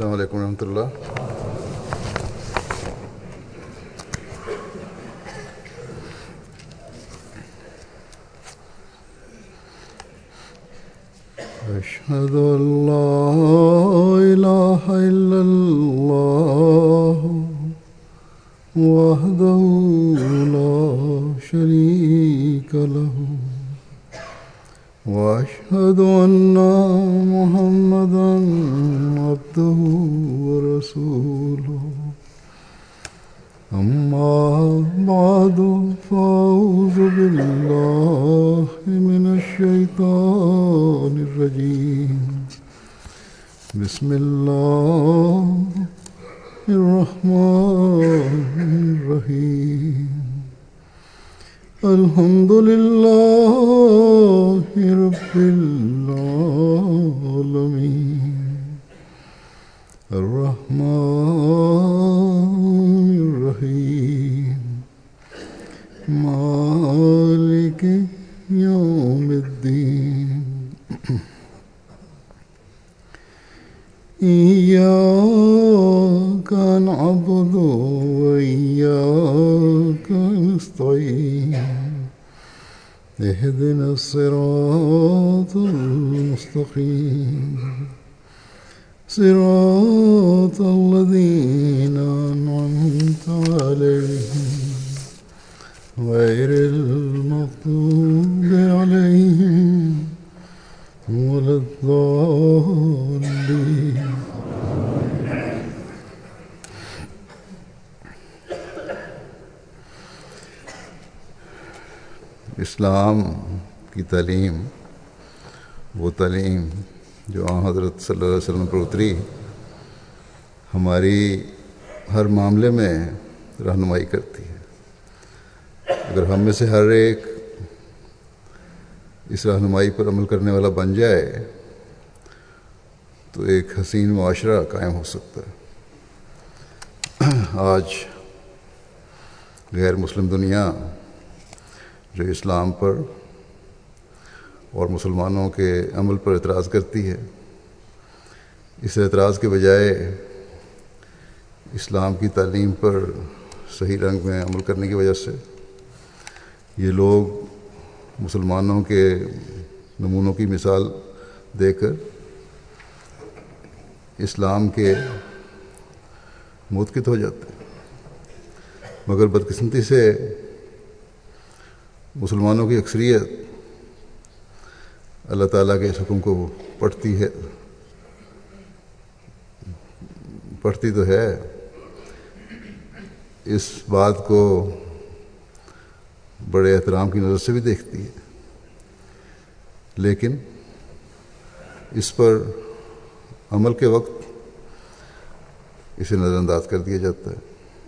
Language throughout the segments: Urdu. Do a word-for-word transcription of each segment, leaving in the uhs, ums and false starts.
السلام علیکم ورحمۃ اللہ. أشهد أن لا إله إلا الله وحده لا شريك له وأشهد أن محمدا عبده ورسوله. أما بعد فأعوذ بالله من الشيطان الرجيم. بسم الله الرحمن الرحيم. الحمد لله رب العالمين الرحمن الرحيم مالك يوم الدين. إياك نعبد وإياك نستعين. اهدنا الصراط المستقيم صراط الذين أنعمت عليهم غير المغضوب عليهم ولا الضالين. اسلام کی تعلیم وہ تعلیم جو آن حضرت صلی اللہ علیہ وسلم پر اتری ہماری ہر معاملے میں رہنمائی کرتی ہے. اگر ہم میں سے ہر ایک اس رہنمائی پر عمل کرنے والا بن جائے تو ایک حسین معاشرہ قائم ہو سکتا ہے. آج غیر مسلم دنیا جو اسلام پر اور مسلمانوں کے عمل پر اعتراض کرتی ہے، اس اعتراض کے بجائے اسلام کی تعلیم پر صحیح رنگ میں عمل کرنے کی وجہ سے یہ لوگ مسلمانوں کے نمونوں کی مثال دے کر اسلام کے منتقد ہو جاتے ہیں. مگر بدقسمتی سے مسلمانوں کی اکثریت اللہ تعالیٰ کے اس حکم کو پڑھتی ہے پڑھتی تو ہے، اس بات کو بڑے احترام کی نظر سے بھی دیکھتی ہے، لیکن اس پر عمل کے وقت اسے نظر انداز کر دیا جاتا ہے.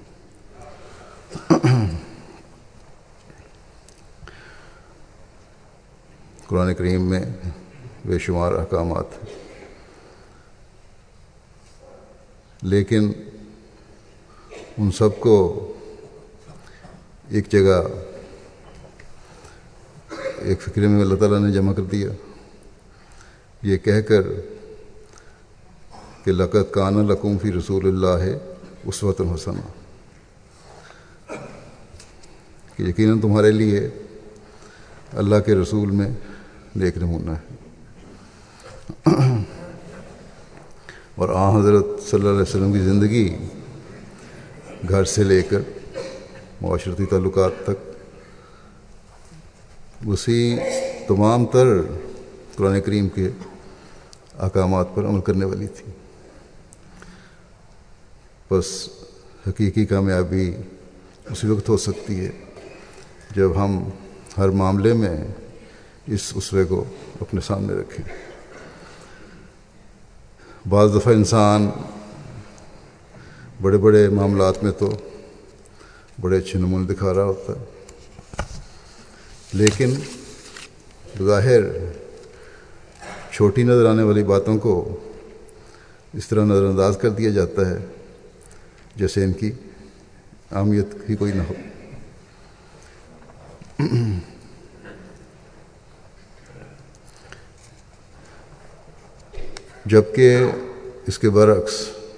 قرآن کریم میں بے شمار احکامات ہیں، لیکن ان سب کو ایک جگہ ایک فکرے میں اللہ تعالیٰ نے جمع کر دیا، یہ کہہ کر کہ لقد کان لکم فی رسول اللہ اسوۃ حسنہ، کہ یقیناً تمہارے لیے اللہ کے رسول میں نیک نمونہ ہے. اور آن حضرت صلی اللہ علیہ وسلم کی زندگی گھر سے لے کر معاشرتی تعلقات تک اسی تمام تر قرآن کریم کے احکامات پر عمل کرنے والی تھی. بس حقیقی کامیابی اسی وقت ہو سکتی ہے جب ہم ہر معاملے میں اس اسوے کو اپنے سامنے رکھیں. بعض دفعہ انسان بڑے بڑے معاملات میں تو بڑے اچھے نمونے دکھا رہا ہوتا ہے، لیکن بظاہر چھوٹی نظر آنے والی باتوں کو اس طرح نظر انداز کر دیا جاتا ہے جیسے ان کی اہمیت ہی کوئی نہ ہو. جبکہ اس کے برعکس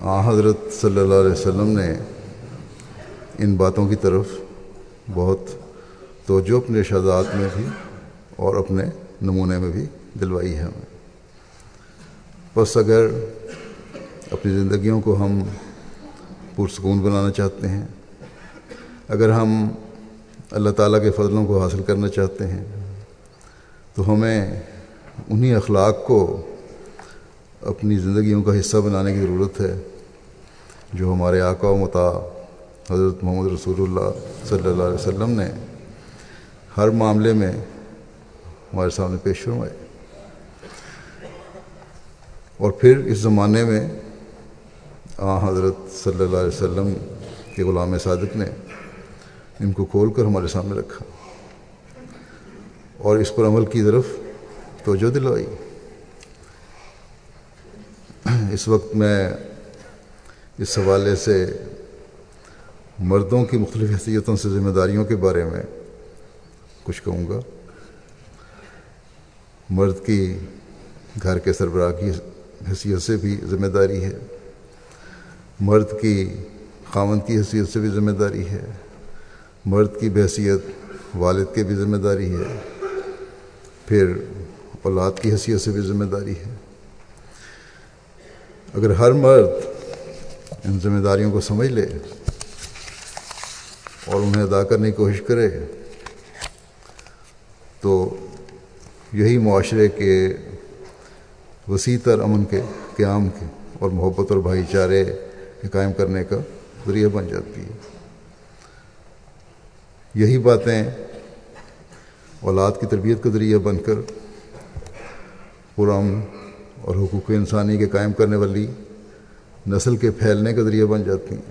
آن حضرت صلی اللہ علیہ وسلم نے ان باتوں کی طرف بہت توجہ اپنے ارشادات میں بھی اور اپنے نمونے میں بھی دلوائی ہے ہمیں۔ بس اگر اپنی زندگیوں کو ہم پرسکون بنانا چاہتے ہیں، اگر ہم اللہ تعالیٰ کے فضلوں کو حاصل کرنا چاہتے ہیں، تو ہمیں انہی اخلاق کو اپنی زندگیوں کا حصہ بنانے کی ضرورت ہے جو ہمارے آقا و مطاع حضرت محمد رسول اللہ صلی اللہ علیہ وسلم نے ہر معاملے میں ہمارے سامنے پیش فرمائے۔ اور پھر اس زمانے میں آن حضرت صلی اللہ علیہ وسلم کے غلام صادق نے ان کو کھول کر ہمارے سامنے رکھا اور اس پر عمل کی طرف توجہ دلوائی۔ اس وقت میں اس حوالے سے مردوں کی مختلف حیثیتوں سے ذمہ داریوں کے بارے میں کچھ کہوں گا۔ مرد کی گھر کے سربراہ کی حیثیت سے بھی ذمہ داری ہے، مرد کی خاوند کی حیثیت سے بھی ذمہ داری ہے، مرد کی بحیثیت والد کے بھی ذمہ داری ہے، پھر اولاد کی حیثیت سے بھی ذمہ داری ہے۔ اگر ہر مرد ان ذمہ داریوں کو سمجھ لے اور انہیں ادا کرنے کی کوشش کرے تو یہی معاشرے کے وسیع تر امن کے قیام کے اور محبت اور بھائی چارے کے قائم کرنے کا ذریعہ بن جاتی ہے۔ یہی باتیں اولاد کی تربیت کا ذریعہ بن کر پرامن اور حقوق انسانی کے قائم کرنے والی نسل کے پھیلنے کا ذریعہ بن جاتی ہیں۔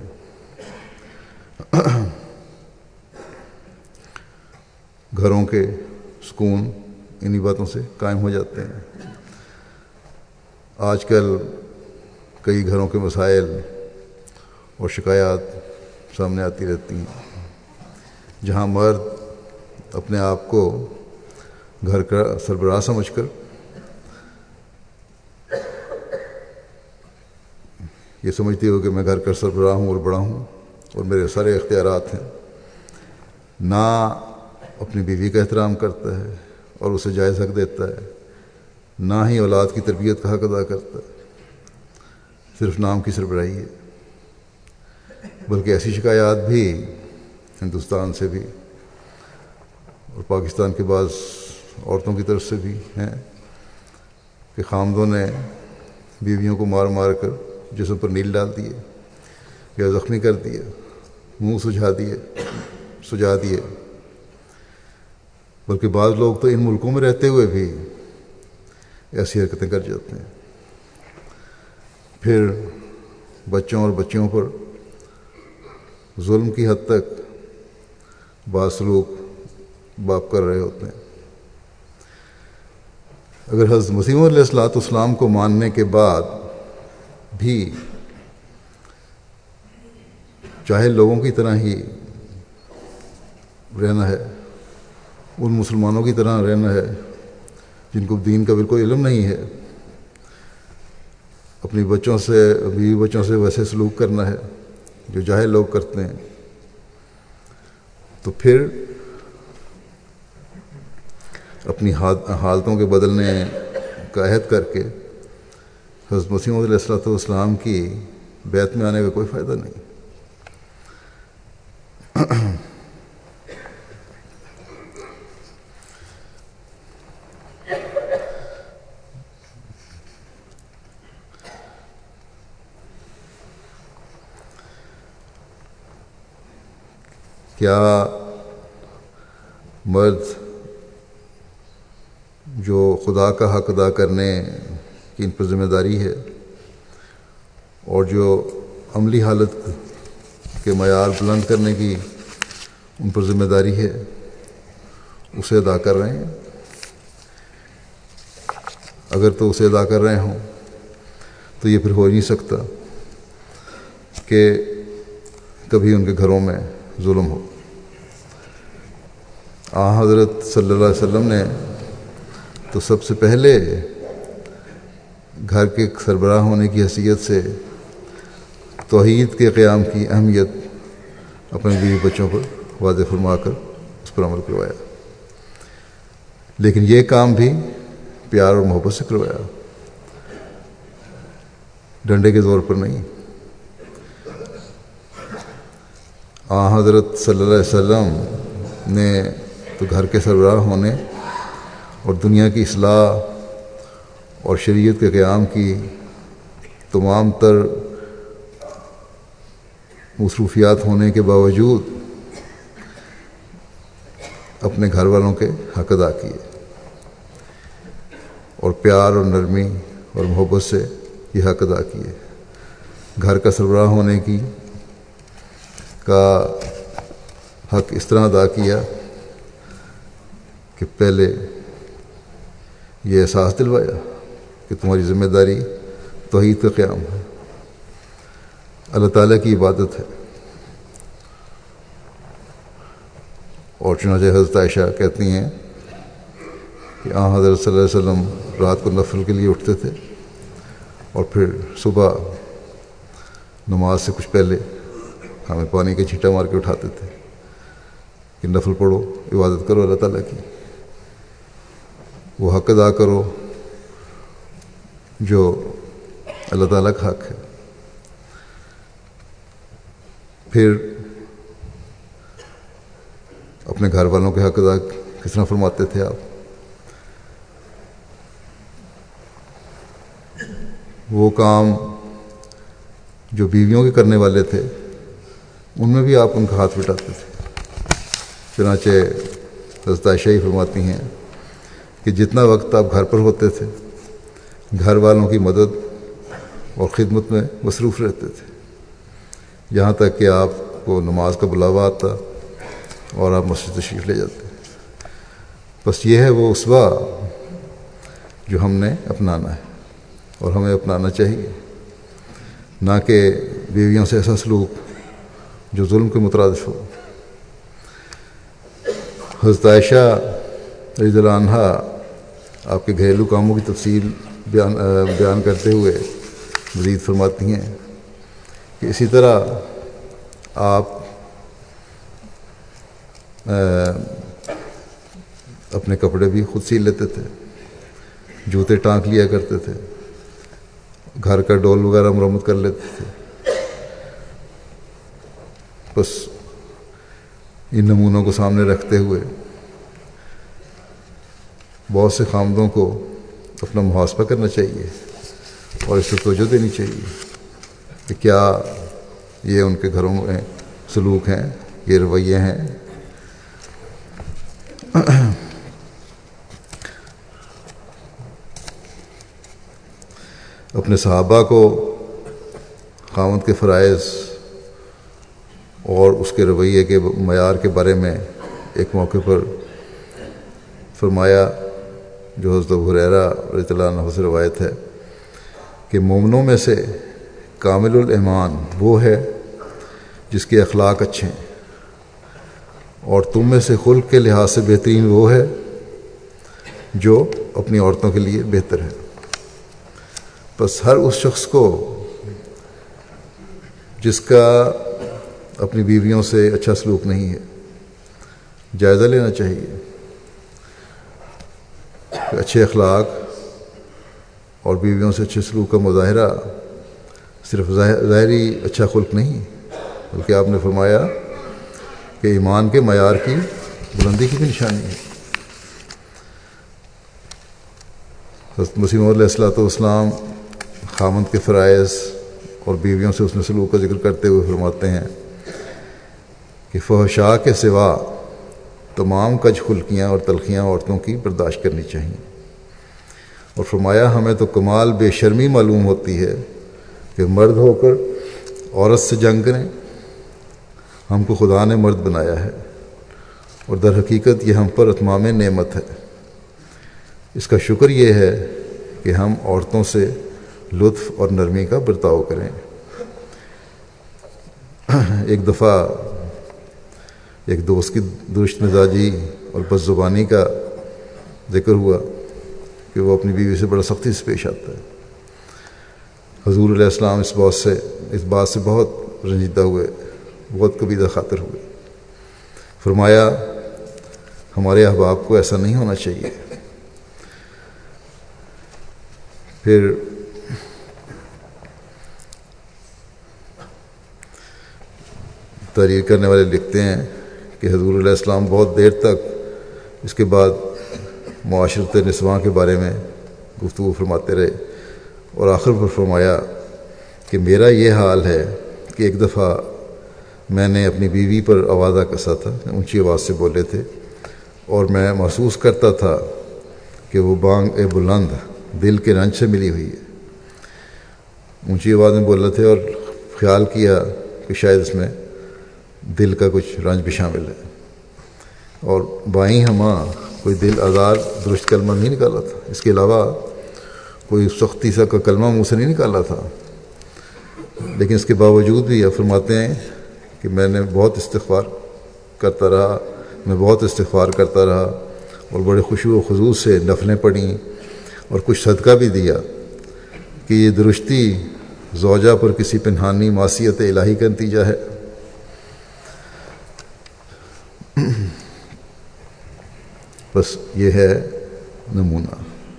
گھروں کے سکون انہی باتوں سے قائم ہو جاتے ہیں۔ آج کل کئی گھروں کے مسائل اور شکایات سامنے آتی رہتی ہیں جہاں مرد اپنے آپ کو گھر کا سربراہ سمجھ کر یہ سمجھتی ہو کہ میں گھر کا سربراہ ہوں اور بڑا ہوں اور میرے سارے اختیارات ہیں، نہ اپنی بیوی کا احترام کرتا ہے اور اسے جائز حق دیتا ہے، نہ ہی اولاد کی تربیت کا حق ادا کرتا ہے، صرف نام کی سربراہی ہے۔ بلکہ ایسی شکایات بھی ہندوستان سے بھی اور پاکستان کے بعض عورتوں کی طرف سے بھی ہیں کہ خامدوں نے بیویوں کو مار مار کر جسم پر نیل ڈال دیے یا زخمی کر دیے، منہ سجھا دیے سجا دیے۔ بلکہ بعض لوگ تو ان ملکوں میں رہتے ہوئے بھی ایسی حرکتیں کر جاتے ہیں۔ پھر بچوں اور بچیوں پر ظلم کی حد تک بعض سلوک باپ کر رہے ہوتے ہیں۔ اگر حضرت مسیح علیہ الصلوۃ والسلام کو ماننے کے بعد بھی چاہے لوگوں کی طرح ہی رہنا ہے، ان مسلمانوں کی طرح رہنا ہے جن کو دین کا بالکل علم نہیں ہے، اپنی بچوں سے بیوی بچوں سے ویسے سلوک کرنا ہے جو جاہل لوگ کرتے ہیں، تو پھر اپنی حالتوں کے بدلنے کا عہد کر کے حضرت مسیح علیہ الصلوۃ والسلام کی بیعت میں آنے کا کوئی فائدہ نہیں۔ کیا مرد جو خدا کا حق ادا کرنے کی ان پر ذمہ داری ہے اور جو عملی حالت کے معیار بلند کرنے کی ان پر ذمہ داری ہے اسے ادا کر رہے ہیں؟ اگر تو اسے ادا کر رہے ہوں تو یہ پھر ہو نہیں سکتا کہ کبھی ان کے گھروں میں ظلم ہو۔ آن حضرت صلی اللہ علیہ وسلم نے تو سب سے پہلے گھر کے سربراہ ہونے کی حیثیت سے توحید کے قیام کی اہمیت اپنے بیوی بچوں پر واضح فرما کر اس پر عمل کروایا، لیکن یہ کام بھی پیار اور محبت سے کروایا، ڈنڈے کے زور پر نہیں۔ آن حضرت صلی اللہ علیہ وسلم نے تو گھر کے سربراہ ہونے اور دنیا کی اصلاح اور شریعت کے قیام کی تمام تر مصروفیات ہونے کے باوجود اپنے گھر والوں کے حق ادا کیے، اور پیار اور نرمی اور محبت سے یہ حق ادا کیے۔ گھر کا سربراہ ہونے کی کا حق اس طرح ادا کیا کہ پہلے یہ احساس دلوایا کہ تمہاری ذمہ داری توحید کا قیام ہے، اللہ تعالیٰ کی عبادت ہے۔ اور چنانچہ حضرت عائشہ کہتی ہیں کہ آن حضرت صلی اللہ علیہ وسلم رات کو نفل کے لیے اٹھتے تھے اور پھر صبح نماز سے کچھ پہلے ہمیں پانی کے چھینٹا مار کے اٹھاتے تھے کہ نفل پڑھو، عبادت کرو اللہ تعالیٰ کی، وہ حق ادا کرو جو اللہ تعالیٰ کا حق ہے۔ پھر اپنے گھر والوں کے حق ادا کس طرح فرماتے تھے آپ؟ وہ کام جو بیویوں کے کرنے والے تھے ان میں بھی آپ ان کا ہاتھ بٹاتے تھے۔ چنانچہ حضرت عائشہ ہی فرماتی ہیں کہ جتنا وقت آپ گھر پر ہوتے تھے گھر والوں کی مدد اور خدمت میں مصروف رہتے تھے، یہاں تک کہ آپ کو نماز کا بلاوا آتا اور آپ مسجد تشریف لے جاتے۔ بس یہ ہے وہ اسوہ جو ہم نے اپنانا ہے اور ہمیں اپنانا چاہیے، نہ کہ بیویوں سے ایسا سلوک جو ظلم کے مترادف ہو۔ حضرت عائشہ رضی اللہ عنہا آپ کے گھریلو کاموں کی تفصیل بیان بیان کرتے ہوئے مزید فرماتی ہیں کہ اسی طرح آپ اپنے کپڑے بھی خود سی لیتے تھے، جوتے ٹانک لیا کرتے تھے، گھر کا ڈول وغیرہ مرمت کر لیتے تھے۔ بس ان نمونوں کو سامنے رکھتے ہوئے بہت سے خامدوں کو اپنا محاسبہ کرنا چاہیے اور اس پر توجہ دینی چاہیے کہ کیا یہ ان کے گھروں میں سلوک ہیں، یہ رویے ہیں۔ اپنے صحابہ کو خاوند کے فرائض اور اس کے رویے کے معیار کے بارے میں ایک موقع پر فرمایا جو حضرت ابو ہریرہ رضی اللہ عنہ سے روایت ہے کہ مومنوں میں سے کامل الایمان وہ ہے جس کے اخلاق اچھے ہیں، اور تم میں سے خلق کے لحاظ سے بہترین وہ ہے جو اپنی عورتوں کے لیے بہتر ہے۔ بس ہر اس شخص کو جس کا اپنی بیویوں سے اچھا سلوک نہیں ہے جائزہ لینا چاہیے کہ اچھے اخلاق اور بیویوں سے اچھے سلوک کا مظاہرہ صرف ظاہری اچھا خلق نہیں، بلکہ آپ نے فرمایا کہ ایمان کے معیار کی بلندی کی بھی نشانی ہے۔ حضرت مسیح موعود علیہ الصلوۃ والسلام خامند کے فرائض اور بیویوں سے اس نے سلوک کا ذکر کرتے ہوئے فرماتے ہیں کہ فحشاء کے سوا تمام کج خلقیاں اور تلخیاں عورتوں کی برداشت کرنی چاہیے، اور فرمایا ہمیں تو کمال بے شرمی معلوم ہوتی ہے کہ مرد ہو کر عورت سے جنگ کریں، ہم کو خدا نے مرد بنایا ہے اور در حقیقت یہ ہم پر اتمام نعمت ہے۔ اس کا شکر یہ ہے کہ ہم عورتوں سے لطف اور نرمی کا برتاؤ کریں۔ ایک دفعہ ایک دوست کی درست مزاجی اور بد زبانی کا ذکر ہوا کہ وہ اپنی بیوی سے بڑا سختی سے پیش آتا ہے۔ حضور علیہ السلام اس بات سے اس بات سے بہت رنجیدہ ہوئے، بہت کبیدہ خاطر ہوئے۔ فرمایا ہمارے احباب کو ایسا نہیں ہونا چاہیے۔ پھر تحریر کرنے والے لکھتے ہیں کہ حضور علیہ السلام بہت دیر تک اس کے بعد معاشرت نسواں کے بارے میں گفتگو فرماتے رہے، اور آخر پر فرمایا کہ میرا یہ حال ہے کہ ایک دفعہ میں نے اپنی بیوی پر آوازہ کسا تھا، اونچی آواز سے بولے تھے، اور میں محسوس کرتا تھا کہ وہ بانگ اے بلند دل کے رنج سے ملی ہوئی ہے۔ اونچی آواز میں بول رہے تھے اور خیال کیا کہ شاید اس میں دل کا کچھ رنج بھی شامل ہے، اور بائیں ہمہ کوئی دل آزار درست کلمہ نہیں نکالا تھا، اس کے علاوہ کوئی سختی سا کا کلمہ منہ سے نہیں نکالا تھا، لیکن اس کے باوجود بھی آپ فرماتے ہیں کہ میں نے بہت استغفار کرتا رہا میں بہت استغفار کرتا رہا اور بڑے خشوع و خضوع سے نفلیں پڑھیں اور کچھ صدقہ بھی دیا کہ یہ درستی زوجہ پر کسی پنہانی معصیت الہی کا نتیجہ ہے۔ بس یہ ہے نمونہ۔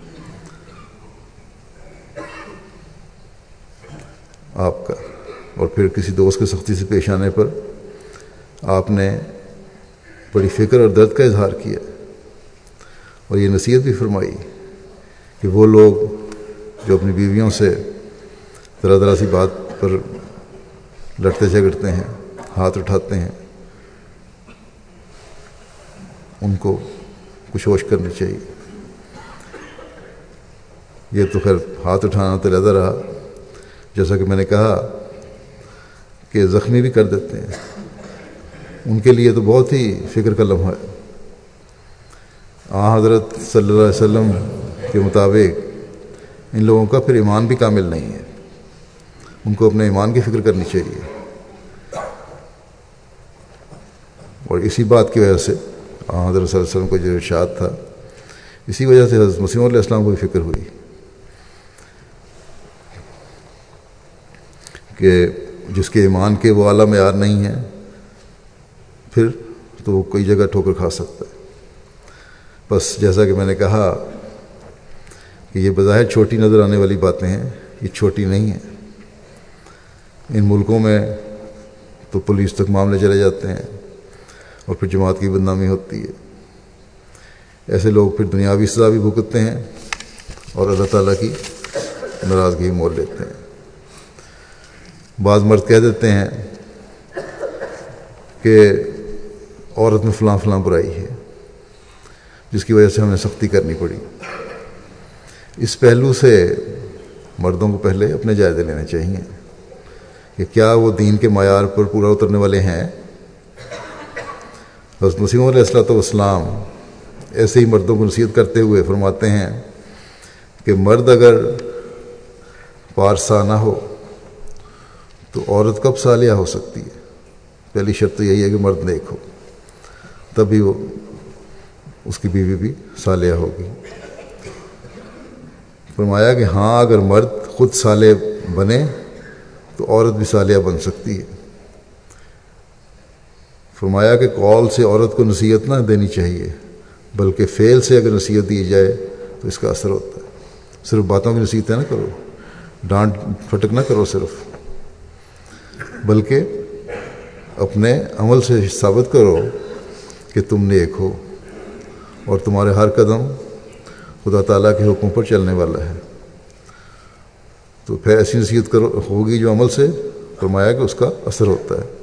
آپ کا اور پھر کسی دوست کے سختی سے پیش آنے پر آپ نے بڑی فکر اور درد کا اظہار کیا، اور یہ نصیحت بھی فرمائی کہ وہ لوگ جو اپنی بیویوں سے طرح طرح سی بات پر لڑتے جھگڑتے ہیں، ہاتھ اٹھاتے ہیں، ان کو کچھ ہوش کرنی چاہیے۔ یہ تو خیر ہاتھ اٹھانا تو لہذا رہا، جیسا کہ میں نے کہا کہ زخمی بھی کر دیتے ہیں، ان کے لیے تو بہت ہی فکر کا لمحہ ہے۔ آن حضرت صلی اللہ علیہ وسلم کے مطابق ان لوگوں کا پھر ایمان بھی کامل نہیں ہے، ان کو اپنے ایمان کی فکر کرنی چاہیے، اور اسی بات کی وجہ سے آن حضرت صلی اللہ علیہ وسلم کو جو ارشاد تھا، اسی وجہ سے حضرت مسیح علیہ السلام کو بھی فکر ہوئی کہ جس کے ایمان کے وہ اعلیٰ معیار نہیں ہیں، پھر تو وہ کئی جگہ ٹھوکر کھا سکتا ہے۔ بس جیسا کہ میں نے کہا کہ یہ بظاہر چھوٹی نظر آنے والی باتیں ہیں، یہ چھوٹی نہیں ہیں۔ ان ملکوں میں تو پولیس تک معاملے چلے جاتے ہیں اور پھر جماعت کی بدنامی ہوتی ہے۔ ایسے لوگ پھر دنیاوی سزا بھی بھگتتے ہیں اور اللہ تعالیٰ کی ناراضگی مول لیتے ہیں۔ بعض مرد کہہ دیتے ہیں کہ عورت میں فلاں فلاں برائی ہے جس کی وجہ سے ہمیں سختی کرنی پڑی۔ اس پہلو سے مردوں کو پہلے اپنے جائزے لینے چاہیے کہ کیا وہ دین کے معیار پر پورا اترنے والے ہیں۔ حضرت مسیح علیہ الصلوۃ والسلام ایسے ہی مردوں کو نصیحت کرتے ہوئے فرماتے ہیں کہ مرد اگر پارسا نہ ہو تو عورت کب صالحہ ہو سکتی ہے؟ پہلی شرط تو یہی ہے کہ مرد نیک ہو، تبھی وہ اس کی بیوی بھی صالحہ ہوگی۔ فرمایا کہ ہاں اگر مرد خود صالح بنے تو عورت بھی صالحہ بن سکتی ہے۔ فرمایا کہ قول سے عورت کو نصیحت نہ دینی چاہیے، بلکہ فعل سے اگر نصیحت دی جائے تو اس کا اثر ہوتا ہے۔ صرف باتوں کی نصیحتیں نہ کرو، ڈانٹ پھٹک نہ کرو صرف، بلکہ اپنے عمل سے ثابت کرو کہ تم نیک ہو اور تمہارے ہر قدم خدا تعالیٰ کے حکم پر چلنے والا ہے۔ تو پھر ایسی نصیحت کرو ہوگی جو عمل سے، فرمایا کہ اس کا اثر ہوتا ہے۔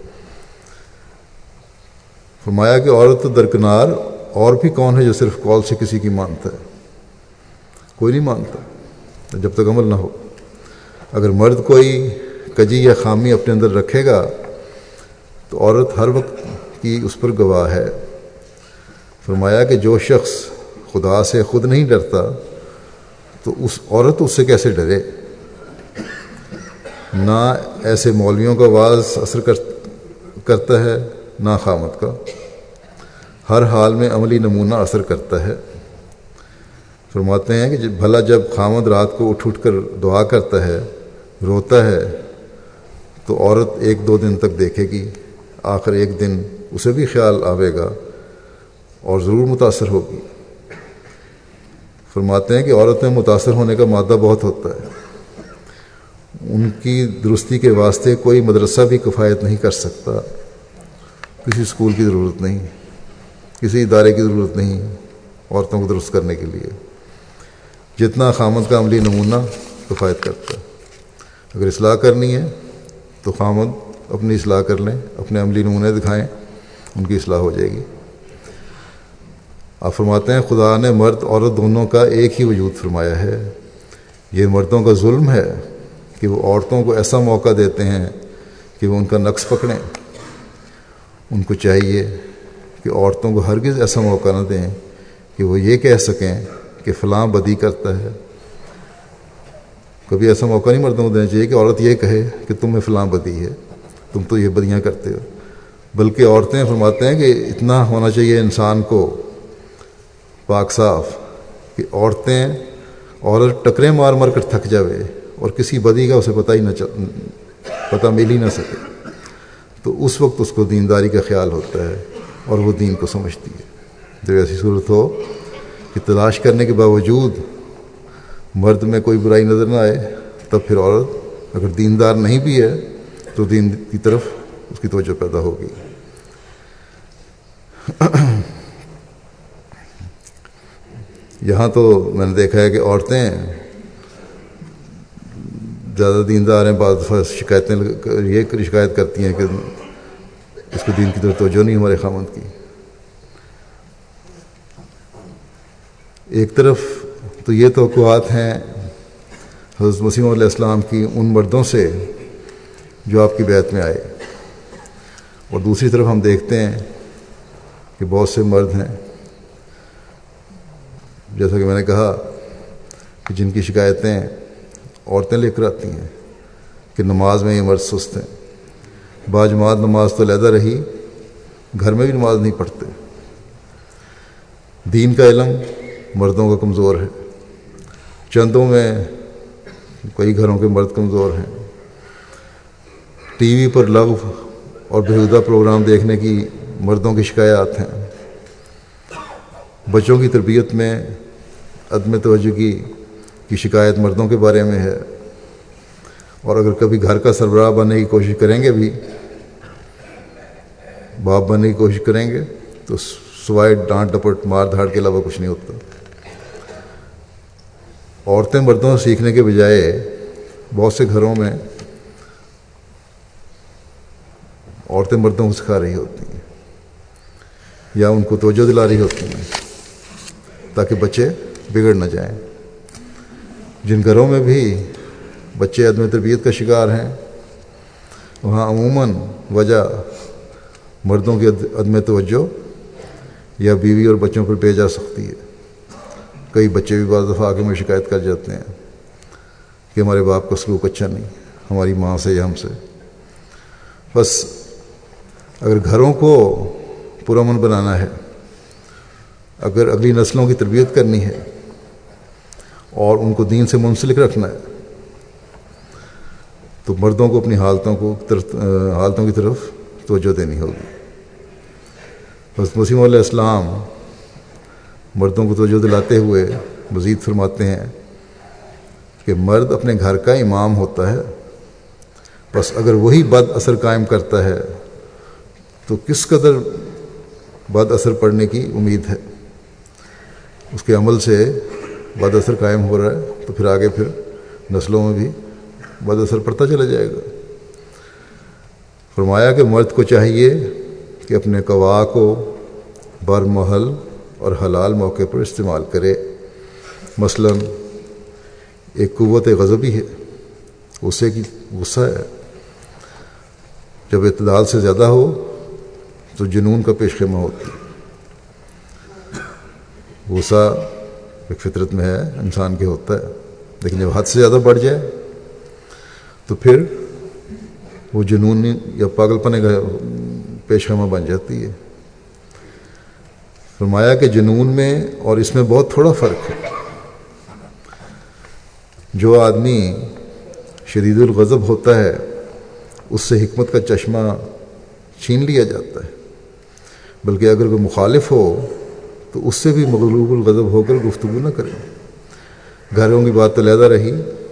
فرمایا کہ عورت تو درکنار اور بھی کون ہے جو صرف قول سے کسی کی مانتا ہے؟ کوئی نہیں مانتا جب تک عمل نہ ہو۔ اگر مرد کوئی کجی یا خامی اپنے اندر رکھے گا تو عورت ہر وقت کی اس پر گواہ ہے۔ فرمایا کہ جو شخص خدا سے خود نہیں ڈرتا تو اس عورت اس سے کیسے ڈرے؟ نہ ایسے مولویوں کا واعظ اثر کرتا ہے نہ خامد کا، ہر حال میں عملی نمونہ اثر کرتا ہے۔ فرماتے ہیں کہ بھلا جب خامد رات کو اٹھ اٹھ کر دعا کرتا ہے روتا ہے تو عورت ایک دو دن تک دیکھے گی، آخر ایک دن اسے بھی خیال آئے گا اور ضرور متاثر ہوگی۔ فرماتے ہیں کہ عورت میں متاثر ہونے کا مادہ بہت ہوتا ہے، ان کی درستی کے واسطے کوئی مدرسہ بھی کفایت نہیں کر سکتا، کسی اسکول کی ضرورت نہیں، کسی ادارے کی ضرورت نہیں عورتوں کو درست کرنے کے لیے، جتنا خامد کا عملی نمونہ کفایت کرتا ہے۔ اگر اصلاح کرنی ہے تو خامد اپنی اصلاح کر لیں، اپنے عملی نمونے دکھائیں، ان کی اصلاح ہو جائے گی۔ آپ فرماتے ہیں خدا نے مرد عورت دونوں کا ایک ہی وجود فرمایا ہے، یہ مردوں کا ظلم ہے کہ وہ عورتوں کو ایسا موقع دیتے ہیں کہ وہ ان کا نقص پکڑیں۔ ان کو چاہیے کہ عورتوں کو ہرگز ایسا موقع نہ دیں کہ وہ یہ کہہ سکیں کہ فلاں بدی کرتا ہے۔ کبھی ایسا موقع نہیں مردوں کو دینا چاہیے کہ عورت یہ کہے کہ تم میں فلاں بدی ہے، تم تو یہ بدیاں کرتے ہو، بلکہ عورتیں فرماتے ہیں کہ اتنا ہونا چاہیے انسان کو پاک صاف کہ عورتیں عورت ٹکریں مار مار کر تھک جاوے اور کسی بدی کا اسے پتہ ہی نہ چل پتہ مل ہی نہ سکے، تو اس وقت اس کو دینداری کا خیال ہوتا ہے اور وہ دین کو سمجھتی ہے۔ جب ایسی صورت ہو کہ تلاش کرنے کے باوجود مرد میں کوئی برائی نظر نہ آئے، تب پھر عورت اگر دیندار نہیں بھی ہے تو دین کی طرف اس کی توجہ پیدا ہوگی۔ یہاں تو میں نے دیکھا ہے کہ عورتیں زیادہ دیندار ہیں، بعض دفعہ شکایتیں یہ شکایت کرتی ہیں کہ اس کو دین کی طرف توجہ نہیں ہمارے خامند کی۔ ایک طرف تو یہ توقعات ہیں حضرت مسیح علیہ السلام کی ان مردوں سے جو آپ کی بیعت میں آئے، اور دوسری طرف ہم دیکھتے ہیں کہ بہت سے مرد ہیں جیسا کہ میں نے کہا کہ جن کی شکایتیں عورتیں لے کر آتی ہیں کہ نماز میں یہ مرد سست ہیں، باجماعت نماز تو علیحدہ رہی، گھر میں بھی نماز نہیں پڑھتے۔ دین کا علم مردوں کا کمزور ہے، چندوں میں کئی گھروں کے مرد کمزور ہیں، ٹی وی پر لغو اور بیہودہ پروگرام دیکھنے کی مردوں کی شکایات ہیں، بچوں کی تربیت میں عدم توجہی کی شکایت مردوں کے بارے میں ہے، اور اگر کبھی گھر کا سربراہ بننے کی کوشش کریں گے بھی، باپ بننے کی کوشش کریں گے تو سوائے ڈانٹ ڈپٹ مار دھاڑ کے علاوہ کچھ نہیں ہوتا۔ عورتیں مردوں سے سیکھنے کے بجائے بہت سے گھروں میں عورتیں مردوں کو سکھا رہی ہوتی ہیں یا ان کو توجہ دلا رہی ہوتی ہیں تاکہ بچے بگڑ نہ جائیں۔ جن گھروں میں بھی بچے عدم تربیت کا شکار ہیں وہاں عموماً وجہ مردوں کی عدم توجہ یا بیوی اور بچوں پر پی جا سکتی ہے۔ کئی بچے بھی بعض دفعہ آگے میں شکایت کر جاتے ہیں کہ ہمارے باپ کا سلوک اچھا نہیں، ہماری ماں سے یا ہم سے۔ بس اگر گھروں کو پرامن بنانا ہے، اگر اگلی نسلوں کی تربیت کرنی ہے اور ان کو دین سے منسلک رکھنا ہے تو مردوں کو اپنی حالتوں کو طرف حالتوں کی طرف توجہ دینی ہوگی۔ حضرت مسیح علیہ السلام مردوں کو توجہ دلاتے ہوئے مزید فرماتے ہیں کہ مرد اپنے گھر کا امام ہوتا ہے، بس اگر وہی بد اثر قائم کرتا ہے تو کس قدر بد اثر پڑنے کی امید ہے۔ اس کے عمل سے بد اثر قائم ہو رہا ہے تو پھر آگے پھر نسلوں میں بھی بد اثر پڑتا چلا جائے گا۔ فرمایا کہ مرد کو چاہیے کہ اپنے قوا کو برمحل اور حلال موقع پر استعمال کرے۔ مثلا ایک قوت غضبی ہے، غصے کی غصہ ہے، جب اعتدال سے زیادہ ہو تو جنون کا پیش خیمہ ہوتی ہے۔ غصہ ایک فطرت میں ہے، انسان کے ہوتا ہے، لیکن جب حد سے زیادہ بڑھ جائے تو پھر وہ جنون یا پاگل پنے کا پیش خیمہ بن جاتی ہے۔ فرمایا کہ جنون میں اور اس میں بہت تھوڑا فرق ہے۔ جو آدمی شدید الغضب ہوتا ہے اس سے حکمت کا چشمہ چھین لیا جاتا ہے، بلکہ اگر کوئی مخالف ہو تو اس سے بھی مغلوب الغضب ہو کر گفتگو نہ کریں۔ گھروں کی بات تو علیحدہ رہی،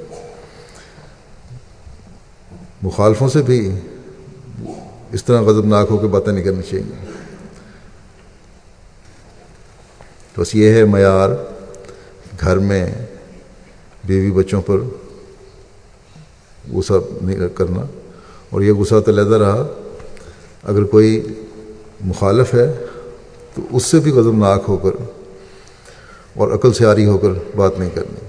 مخالفوں سے بھی اس طرح غضبناک ہو کے باتیں نہیں کرنی چاہیے۔ تو بس یہ ہے معیار گھر میں بیوی بچوں پر غصہ نہیں کرنا، اور یہ غصہ تو علیحدہ رہا، اگر کوئی مخالف ہے تو اس سے بھی غضبناک ہو کر اور عقل سے عاری ہو کر بات نہیں کرنی۔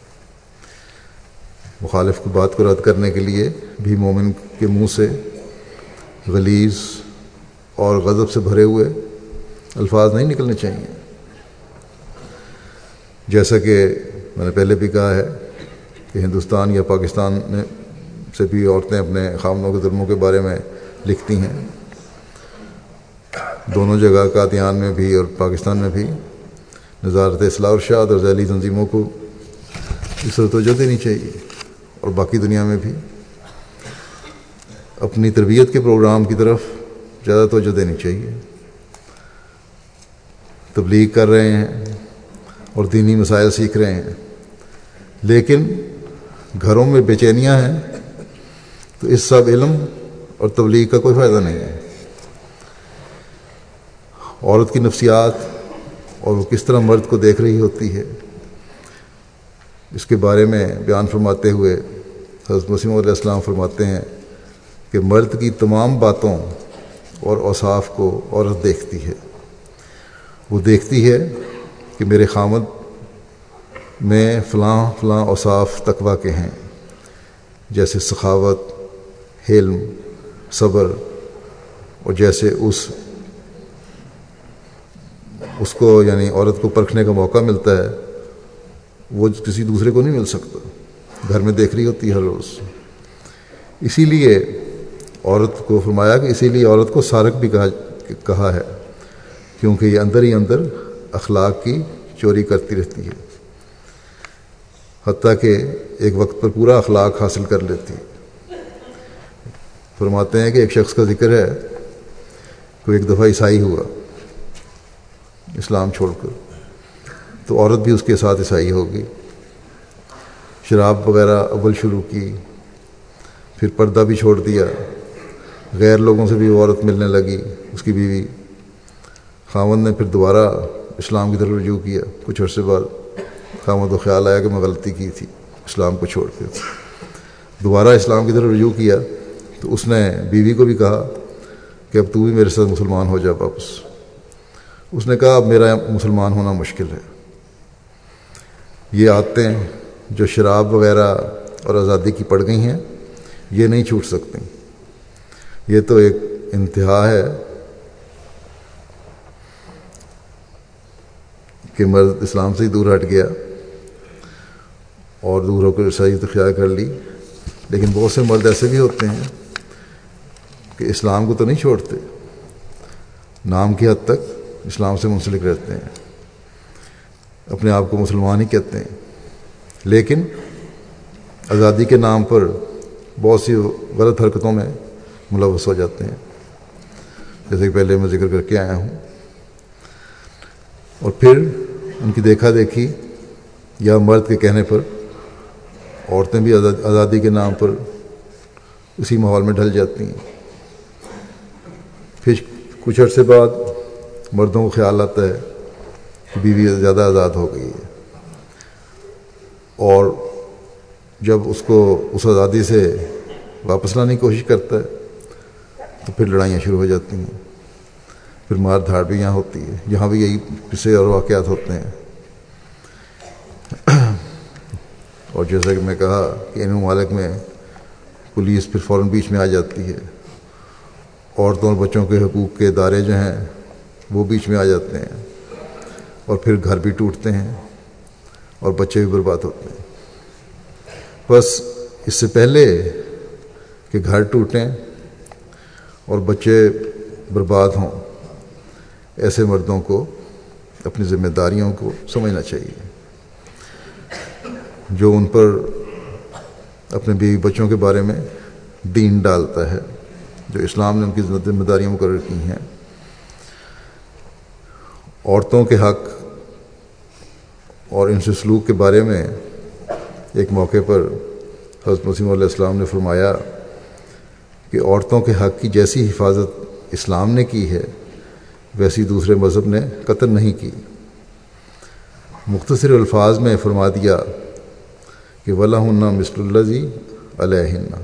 مخالف کو بات کو رد کرنے کے لیے بھی مومن کے منہ سے غلیظ اور غضب سے بھرے ہوئے الفاظ نہیں نکلنے چاہیے۔ جیسا کہ میں نے پہلے بھی کہا ہے کہ ہندوستان یا پاکستان میں سے بھی عورتیں اپنے خامنوں کے ظلموں کے بارے میں لکھتی ہیں، دونوں جگہ قادیان میں بھی اور پاکستان میں بھی نظارت اصلاح ارشاد اور ذیلی تنظیموں کو اس طرح توجہ دینی چاہیے، اور باقی دنیا میں بھی اپنی تربیت کے پروگرام کی طرف زیادہ توجہ دینی چاہیے۔ تبلیغ کر رہے ہیں اور دینی مسائل سیکھ رہے ہیں، لیکن گھروں میں بے چینیاں ہیں تو اس سب علم اور تبلیغ کا کوئی فائدہ نہیں ہے۔ عورت کی نفسیات اور وہ کس طرح مرد کو دیکھ رہی ہوتی ہے، اس کے بارے میں بیان فرماتے ہوئے حضرت مسیح علیہ السلام فرماتے ہیں کہ مرد کی تمام باتوں اور اوصاف کو عورت دیکھتی ہے۔ وہ دیکھتی ہے کہ میرے خامد میں فلاں فلاں اوصاف تقویٰ کے ہیں، جیسے سخاوت، حلم، صبر، اور جیسے اس اس کو یعنی عورت کو پرکھنے کا موقع ملتا ہے وہ کسی دوسرے کو نہیں مل سکتا، گھر میں دیکھ رہی ہوتی ہے ہر روز۔ اسی لیے عورت کو فرمایا کہ اسی لیے عورت کو سارق بھی کہا کہا ہے، کیونکہ یہ اندر ہی اندر اخلاق کی چوری کرتی رہتی ہے، حتیٰ کہ ایک وقت پر پورا اخلاق حاصل کر لیتی ہے۔ فرماتے ہیں کہ ایک شخص کا ذکر ہے کوئی ایک دفعہ عیسائی ہوا اسلام چھوڑ کر، تو عورت بھی اس کے ساتھ عیسائی ہوگی، شراب وغیرہ اول شروع کی، پھر پردہ بھی چھوڑ دیا، غیر لوگوں سے بھی وہ عورت ملنے لگی، اس کی بیوی۔ خاوند نے پھر دوبارہ اسلام کی طرف رجوع کیا، کچھ عرصے بعد خاوند کو خیال آیا کہ میں غلطی کی تھی اسلام کو چھوڑ کے، دوبارہ اسلام کی طرف رجوع کیا، تو اس نے بیوی کو بھی کہا کہ اب تو بھی میرے ساتھ مسلمان ہو جا واپس۔ اس نے کہا اب میرا مسلمان ہونا مشکل ہے، یہ عادتیں جو شراب وغیرہ اور آزادی کی پڑ گئی ہیں یہ نہیں چھوٹ سکتی، یہ تو ایک انتہا ہے کہ مرد اسلام سے ہی دور ہٹ گیا اور دور ہو کر عیسائیت اختیار کر لی۔ لیکن بہت سے مرد ایسے بھی ہوتے ہیں کہ اسلام کو تو نہیں چھوڑتے، نام کی حد تک اسلام سے منسلک رہتے ہیں، اپنے آپ کو مسلمان ہی کہتے ہیں، لیکن آزادی کے نام پر بہت سی غلط حرکتوں میں ملوث ہو جاتے ہیں، جیسے کہ پہلے میں ذکر کر کے آیا ہوں۔ اور پھر ان کی دیکھا دیکھی یا مرد کے کہنے پر عورتیں بھی آزادی کے نام پر اسی ماحول میں ڈھل جاتی ہیں۔ پھر کچھ عرصے بعد مردوں کو خیال آتا ہے کہ بیوی زیادہ آزاد ہو گئی ہے، اور جب اس کو اس آزادی سے واپس لانے کی کوشش کرتا ہے تو پھر لڑائیاں شروع ہو جاتی ہیں، پھر مار دھاڑ بھی یہاں ہوتی ہے، یہاں بھی یہی قصے اور واقعات ہوتے ہیں۔ اور جیسا کہ میں کہا کہ ان ممالک میں پولیس پھر فوراً بیچ میں آ جاتی ہے، عورتوں اور بچوں کے حقوق کے ادارے جو ہیں وہ بیچ میں آ جاتے ہیں، اور پھر گھر بھی ٹوٹتے ہیں اور بچے بھی برباد ہوتے ہیں۔ بس اس سے پہلے کہ گھر ٹوٹیں اور بچے برباد ہوں، ایسے مردوں کو اپنی ذمہ داریوں کو سمجھنا چاہیے جو ان پر اپنے بیوی بچوں کے بارے میں دین ڈالتا ہے جو اسلام نے ان کی ذمہ داریاں مقرر کی ہیں۔ عورتوں کے حق اور ان سے سلوک کے بارے میں ایک موقع پر حضرت مسیح علیہ السلام نے فرمایا کہ عورتوں کے حق کی جیسی حفاظت اسلام نے کی ہے ویسی دوسرے مذہب نے قطع نہیں کی۔ مختصر الفاظ میں فرما دیا کہ وَلَهُنَّ مِثْلُ الَّذِي عَلَيْهِنَّ،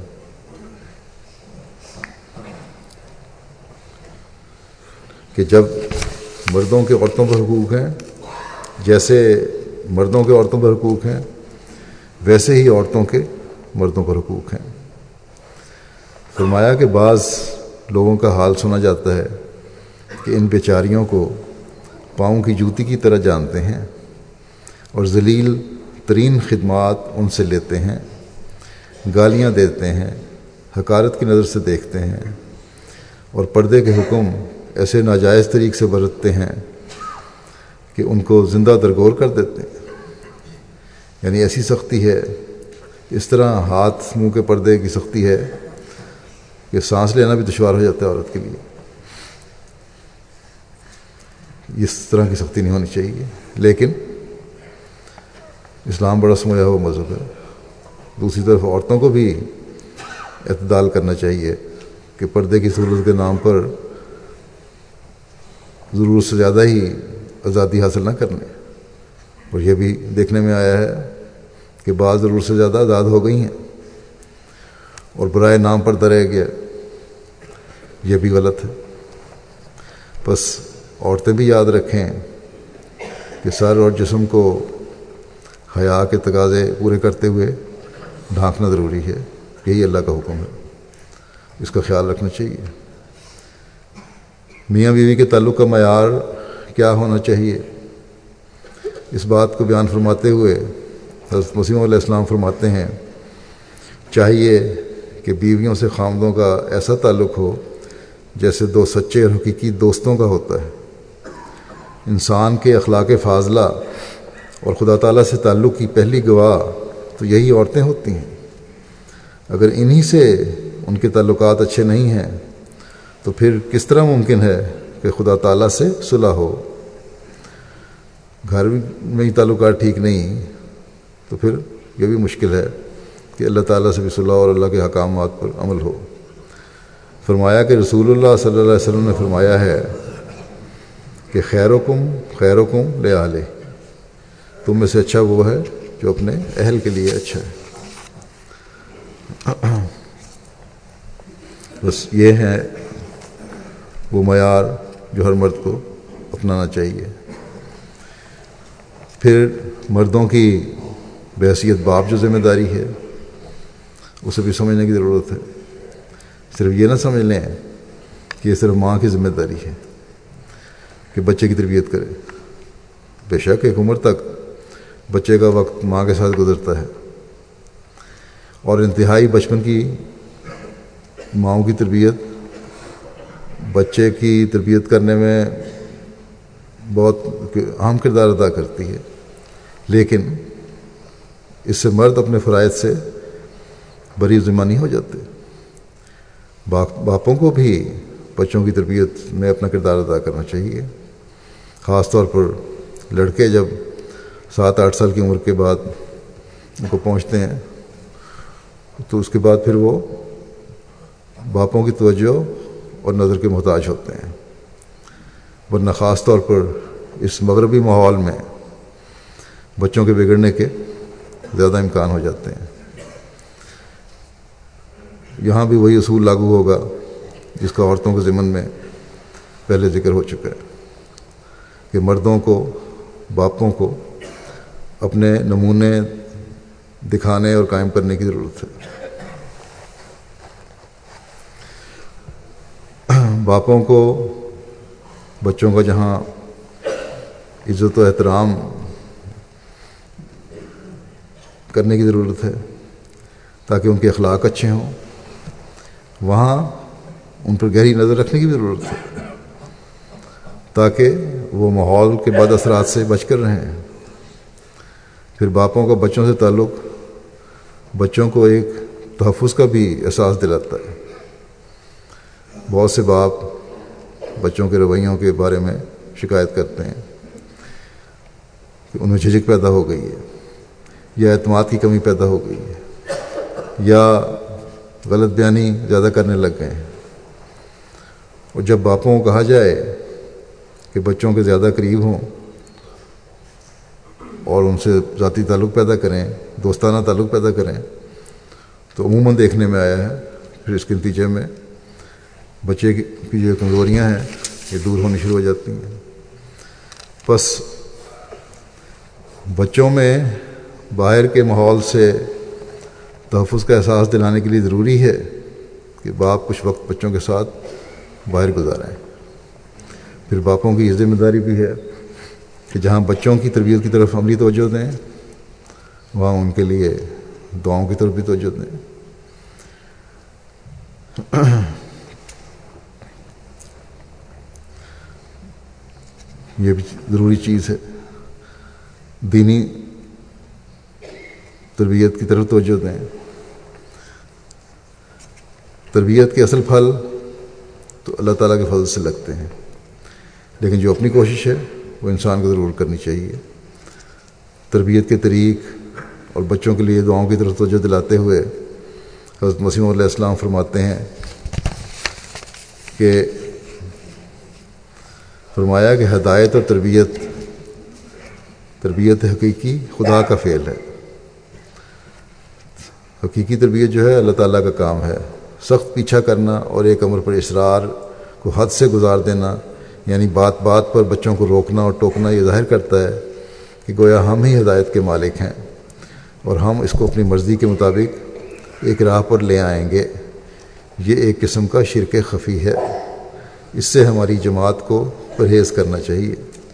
کہ جب مردوں کے عورتوں پر حقوق ہیں جیسے مردوں کے عورتوں پر حقوق ہیں ویسے ہی عورتوں کے مردوں پر حقوق ہیں۔ فرمایا کہ بعض لوگوں کا حال سنا جاتا ہے کہ ان بیچاریوں کو پاؤں کی جوتی کی طرح جانتے ہیں اور ذلیل ترین خدمات ان سے لیتے ہیں، گالیاں دیتے ہیں، حقارت کی نظر سے دیکھتے ہیں اور پردے کے حکم ایسے ناجائز طریق سے برتتے ہیں کہ ان کو زندہ درگور کر دیتے ہیں۔ یعنی ایسی سختی ہے، اس طرح ہاتھ منہ کے پردے کی سختی ہے کہ سانس لینا بھی دشوار ہو جاتا ہے عورت کے لیے۔ اس طرح کی سختی نہیں ہونی چاہیے، لیکن اسلام بڑا سمجھا ہوا مذہب ہے۔ دوسری طرف عورتوں کو بھی اعتدال کرنا چاہیے کہ پردے کی سہولت کے نام پر ضرورت سے زیادہ ہی آزادی حاصل نہ کر لیں، اور یہ بھی دیکھنے میں آیا ہے کہ بعض ضرورت سے زیادہ آزاد ہو گئی ہیں اور برائے نام پردہ رہ گیا، یہ بھی غلط ہے۔ بس عورتیں بھی یاد رکھیں کہ سر اور جسم کو حیا کے تقاضے پورے کرتے ہوئے ڈھانکنا ضروری ہے، یہی اللہ کا حکم ہے، اس کا خیال رکھنا چاہیے۔ میاں بیوی کے تعلق کا معیار کیا ہونا چاہیے، اس بات کو بیان فرماتے ہوئے حضرت مسیح علیہ السلام فرماتے ہیں چاہیے کہ بیویوں سے خاوندوں کا ایسا تعلق ہو جیسے دو سچے اور حقیقی دوستوں کا ہوتا ہے۔ انسان کے اخلاق فاضلہ اور خدا تعالیٰ سے تعلق کی پہلی گواہ تو یہی عورتیں ہوتی ہیں۔ اگر انہی سے ان کے تعلقات اچھے نہیں ہیں تو پھر کس طرح ممکن ہے کہ خدا تعالیٰ سے صلح ہو؟ گھر میں ہی تعلقات ٹھیک نہیں تو پھر یہ بھی مشکل ہے کہ اللہ تعالیٰ سے بھی صلح اور اللہ کے احکامات پر عمل ہو۔ فرمایا کہ رسول اللہ صلی اللہ علیہ وسلم نے فرمایا ہے کہ خیرکم خیرکم لأہلہ، تم میں سے اچھا وہ ہے جو اپنے اہل کے لیے اچھا ہے۔ بس یہ ہے وہ معیار جو ہر مرد کو اپنانا چاہیے۔ پھر مردوں کی بحیثیت باپ جو ذمہ داری ہے اسے بھی سمجھنے کی ضرورت ہے۔ صرف یہ نہ سمجھ لیں کہ یہ صرف ماں کی ذمہ داری ہے کہ بچے کی تربیت کرے۔ بے شک ایک عمر تک بچے کا وقت ماں کے ساتھ گزرتا ہے اور انتہائی بچپن کی ماؤں کی تربیت بچے کی تربیت کرنے میں بہت اہم کردار ادا کرتی ہے، لیکن اس سے مرد اپنے فرائض سے بری ذمہ نہیں ہو جاتے۔ باپوں کو بھی بچوں کی تربیت میں اپنا کردار ادا کرنا چاہیے، خاص طور پر لڑکے جب سات آٹھ سال کی عمر کے بعد ان کو پہنچتے ہیں تو اس کے بعد پھر وہ باپوں کی توجہ اور نظر کے محتاج ہوتے ہیں، ورنہ خاص طور پر اس مغربی ماحول میں بچوں کے بگڑنے کے زیادہ امکان ہو جاتے ہیں۔ یہاں بھی وہی اصول لاگو ہوگا جس کا عورتوں کے ضمن میں پہلے ذکر ہو چکا ہے کہ مردوں کو باپوں کو اپنے نمونے دکھانے اور قائم کرنے کی ضرورت ہے۔ باپوں کو بچوں کا جہاں عزت و احترام کرنے کی ضرورت ہے تاکہ ان کے اخلاق اچھے ہوں، وہاں ان پر گہری نظر رکھنے کی بھی ضرورت ہے تاکہ وہ ماحول کے بد اثرات سے بچ کر رہیں۔ پھر باپوں کا بچوں سے تعلق بچوں کو ایک تحفظ کا بھی احساس دلاتا ہے۔ بہت سے باپ بچوں کے رویوں کے بارے میں شکایت کرتے ہیں کہ ان میں جھجک پیدا ہو گئی ہے، یا اعتماد کی کمی پیدا ہو گئی ہے، یا غلط بیانی زیادہ کرنے لگ گئے ہیں۔ اور جب باپوں کو کہا جائے کہ بچوں کے زیادہ قریب ہوں اور ان سے ذاتی تعلق پیدا کریں، دوستانہ تعلق پیدا کریں، تو عموماً دیکھنے میں آیا ہے پھر اس کے نتیجے میں بچے کی جو کمزوریاں ہیں یہ دور ہونی شروع ہو جاتی ہیں۔ بس بچوں میں باہر کے ماحول سے تحفظ کا احساس دلانے کے لیے ضروری ہے کہ باپ کچھ وقت بچوں کے ساتھ باہر گزاریں۔ پھر باپوں کی یہ ذمہ داری بھی ہے کہ جہاں بچوں کی تربیت کی طرف عملی توجہ دیں، وہاں ان کے لیے دعاؤں کی طرف بھی توجہ دیں۔ یہ بھی ضروری چیز ہے۔ دینی تربیت کی طرف توجہ دیں۔ تربیت کے اصل پھل تو اللہ تعالیٰ کے فضل سے لگتے ہیں، لیکن جو اپنی کوشش ہے وہ انسان کو ضرور کرنی چاہیے۔ تربیت کے طریق اور بچوں کے لیے دعاؤں کی طرف توجہ دلاتے ہوئے حضرت مسیح علیہ السلام فرماتے ہیں کہ فرمایا کہ ہدایت اور تربیت تربیت حقیقی خدا کا فعل ہے۔ حقیقی تربیت جو ہے اللہ تعالیٰ کا کام ہے۔ سخت پیچھا کرنا اور ایک امر پر اصرار کو حد سے گزار دینا، یعنی بات بات پر بچوں کو روکنا اور ٹوکنا، یہ ظاہر کرتا ہے کہ گویا ہم ہی ہدایت کے مالک ہیں اور ہم اس کو اپنی مرضی کے مطابق ایک راہ پر لے آئیں گے۔ یہ ایک قسم کا شرک خفی ہے، اس سے ہماری جماعت کو پرہیز کرنا چاہیے۔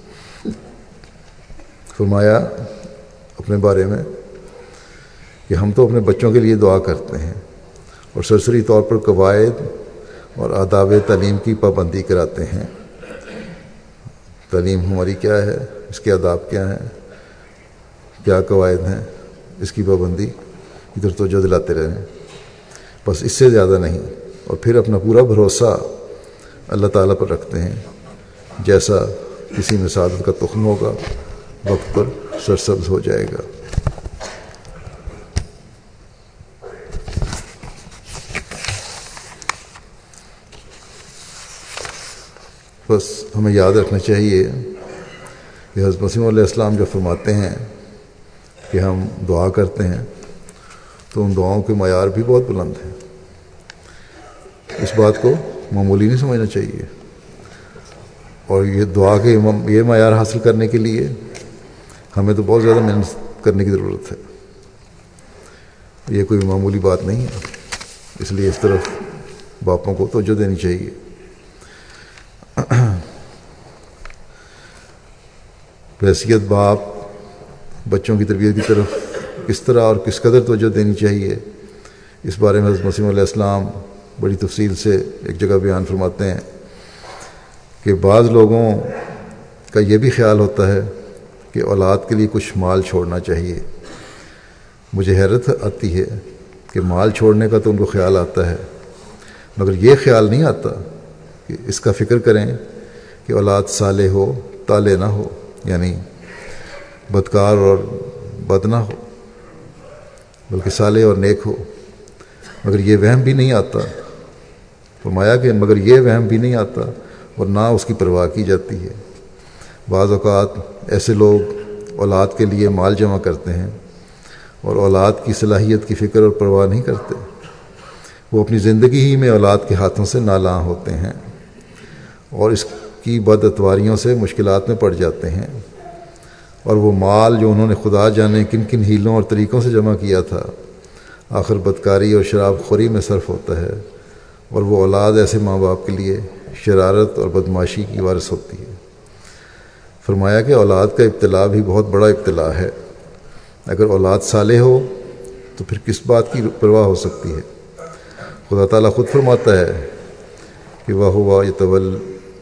فرمایا اپنے بارے میں کہ ہم تو اپنے بچوں کے لیے دعا کرتے ہیں اور سرسری طور پر قواعد اور آداب تعلیم کی پابندی کراتے ہیں۔ تعلیم ہماری کیا ہے، اس کے آداب کیا ہیں، کیا قواعد ہیں، اس کی پابندی کی طرف توجہ دلاتے رہیں، بس اس سے زیادہ نہیں۔ اور پھر اپنا پورا بھروسہ اللہ تعالیٰ پر رکھتے ہیں، جیسا کسی میں سعادت کا تخم ہوگا وقت پر سرسبز ہو جائے گا۔ بس ہمیں یاد رکھنا چاہیے کہ حضرت مسیح علیہ السلام جو فرماتے ہیں کہ ہم دعا کرتے ہیں تو ان دعاؤں کے معیار بھی بہت بلند ہیں۔ اس بات کو معمولی نہیں سمجھنا چاہیے، اور یہ دعا کے یہ معیار حاصل کرنے کے لیے ہمیں تو بہت زیادہ محنت کرنے کی ضرورت ہے۔ یہ کوئی معمولی بات نہیں ہے، اس لیے اس طرف باپوں کو توجہ دینی چاہیے۔ بحیثیت باپ بچوں کی تربیت کی طرف کس طرح اور کس قدر توجہ دینی چاہیے، اس بارے میں حضرت مسیح علیہ السلام بڑی تفصیل سے ایک جگہ بیان فرماتے ہیں کہ بعض لوگوں کا یہ بھی خیال ہوتا ہے کہ اولاد کے لیے کچھ مال چھوڑنا چاہیے۔ مجھے حیرت آتی ہے کہ مال چھوڑنے کا تو ان کو خیال آتا ہے، مگر یہ خیال نہیں آتا کہ اس کا فکر کریں کہ اولاد صالح ہو، طالع نہ ہو، یعنی بدکار اور بد نہ ہو، بلکہ صالح اور نیک ہو۔ مگر یہ وہم بھی نہیں آتا، فرمایا کہ مگر یہ وہم بھی نہیں آتا اور نہ اس کی پرواہ کی جاتی ہے۔ بعض اوقات ایسے لوگ اولاد کے لیے مال جمع کرتے ہیں اور اولاد کی صلاحیت کی فکر اور پرواہ نہیں کرتے۔ وہ اپنی زندگی ہی میں اولاد کے ہاتھوں سے نالاں ہوتے ہیں اور اس کی بد اتواریوں سے مشکلات میں پڑ جاتے ہیں، اور وہ مال جو انہوں نے خدا جانے کن کن ہیلوں اور طریقوں سے جمع کیا تھا آخر بدکاری اور شراب خوری میں صرف ہوتا ہے، اور وہ اولاد ایسے ماں باپ کے لیے شرارت اور بدمعاشی کی وارث ہوتی ہے۔ فرمایا کہ اولاد کا ابتلا بھی بہت بڑا ابتلا ہے۔ اگر اولاد صالح ہو تو پھر کس بات کی پرواہ ہو سکتی ہے؟ خدا تعالیٰ خود فرماتا ہے کہ وَهُوَ يَتَوَلَّى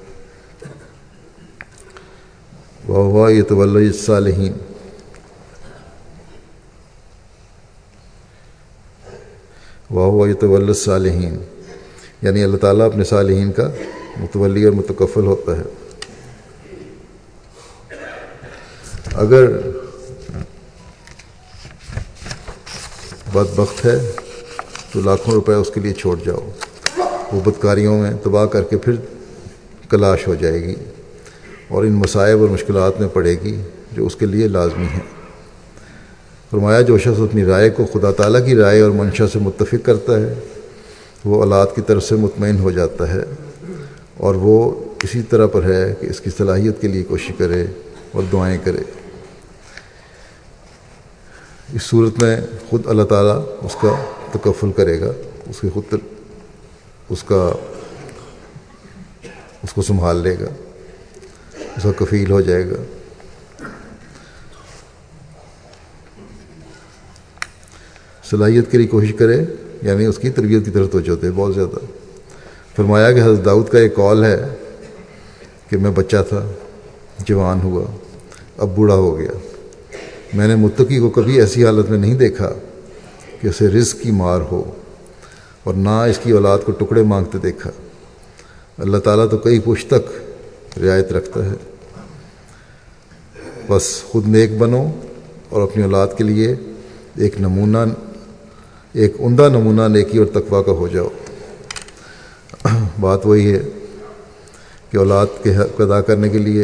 وَهُوَ يَتَوَلَّى الصَّالِحِينَ، وَهُوَ يَتَوَلَّى الصَّالِحِينَ، یعنی اللہ تعالیٰ اپنے صالحین کا متولی اور متکفل ہوتا ہے۔ اگر بدبخت ہے تو لاکھوں روپے اس کے لیے چھوڑ جاؤ، وہ بدکاریوں میں تباہ کر کے پھر کلاش ہو جائے گی اور ان مصائب اور مشکلات میں پڑے گی جو اس کے لیے لازمی ہیں۔ فرمایا جو شخص اپنی رائے کو خدا تعالیٰ کی رائے اور منشا سے متفق کرتا ہے وہ اولاد کی طرف سے مطمئن ہو جاتا ہے، اور وہ اسی طرح پر ہے کہ اس کی صلاحیت کے لیے کوشش کرے اور دعائیں کرے۔ اس صورت میں خود اللہ تعالیٰ اس کا تکفل کرے گا، اس کی خود اس کا اس کو سنبھال لے گا، اس کا کفیل ہو جائے گا۔ صلاحیت کے لیے کوشش کرے یعنی اس کی تربیت کی طرف توجہ دے بہت زیادہ۔ فرمایا کہ حضرت داؤد کا ایک قول ہے کہ میں بچہ تھا، جوان ہوا، اب بوڑھا ہو گیا، میں نے متقی کو کبھی ایسی حالت میں نہیں دیکھا کہ اسے رزق کی مار ہو، اور نہ اس کی اولاد کو ٹکڑے مانگتے دیکھا۔ اللہ تعالیٰ تو کئی پشت تک رعایت رکھتا ہے۔ بس خود نیک بنو اور اپنی اولاد کے لیے ایک نمونہ ایک عمدہ نمونہ نیکی اور تقویٰ کا ہو جاؤ۔ بات وہی ہے کہ اولاد کے حق ادا کرنے کے لیے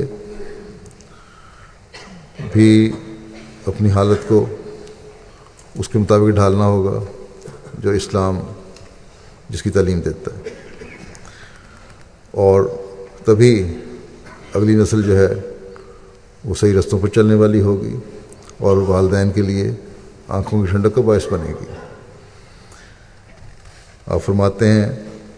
بھی اپنی حالت کو اس کے مطابق ڈھالنا ہوگا جو اسلام جس کی تعلیم دیتا ہے، اور تبھی اگلی نسل جو ہے وہ صحیح رستوں پر چلنے والی ہوگی اور والدین کے لیے آنکھوں کی ٹھنڈک کا باعث بنے گی۔ آپ فرماتے ہیں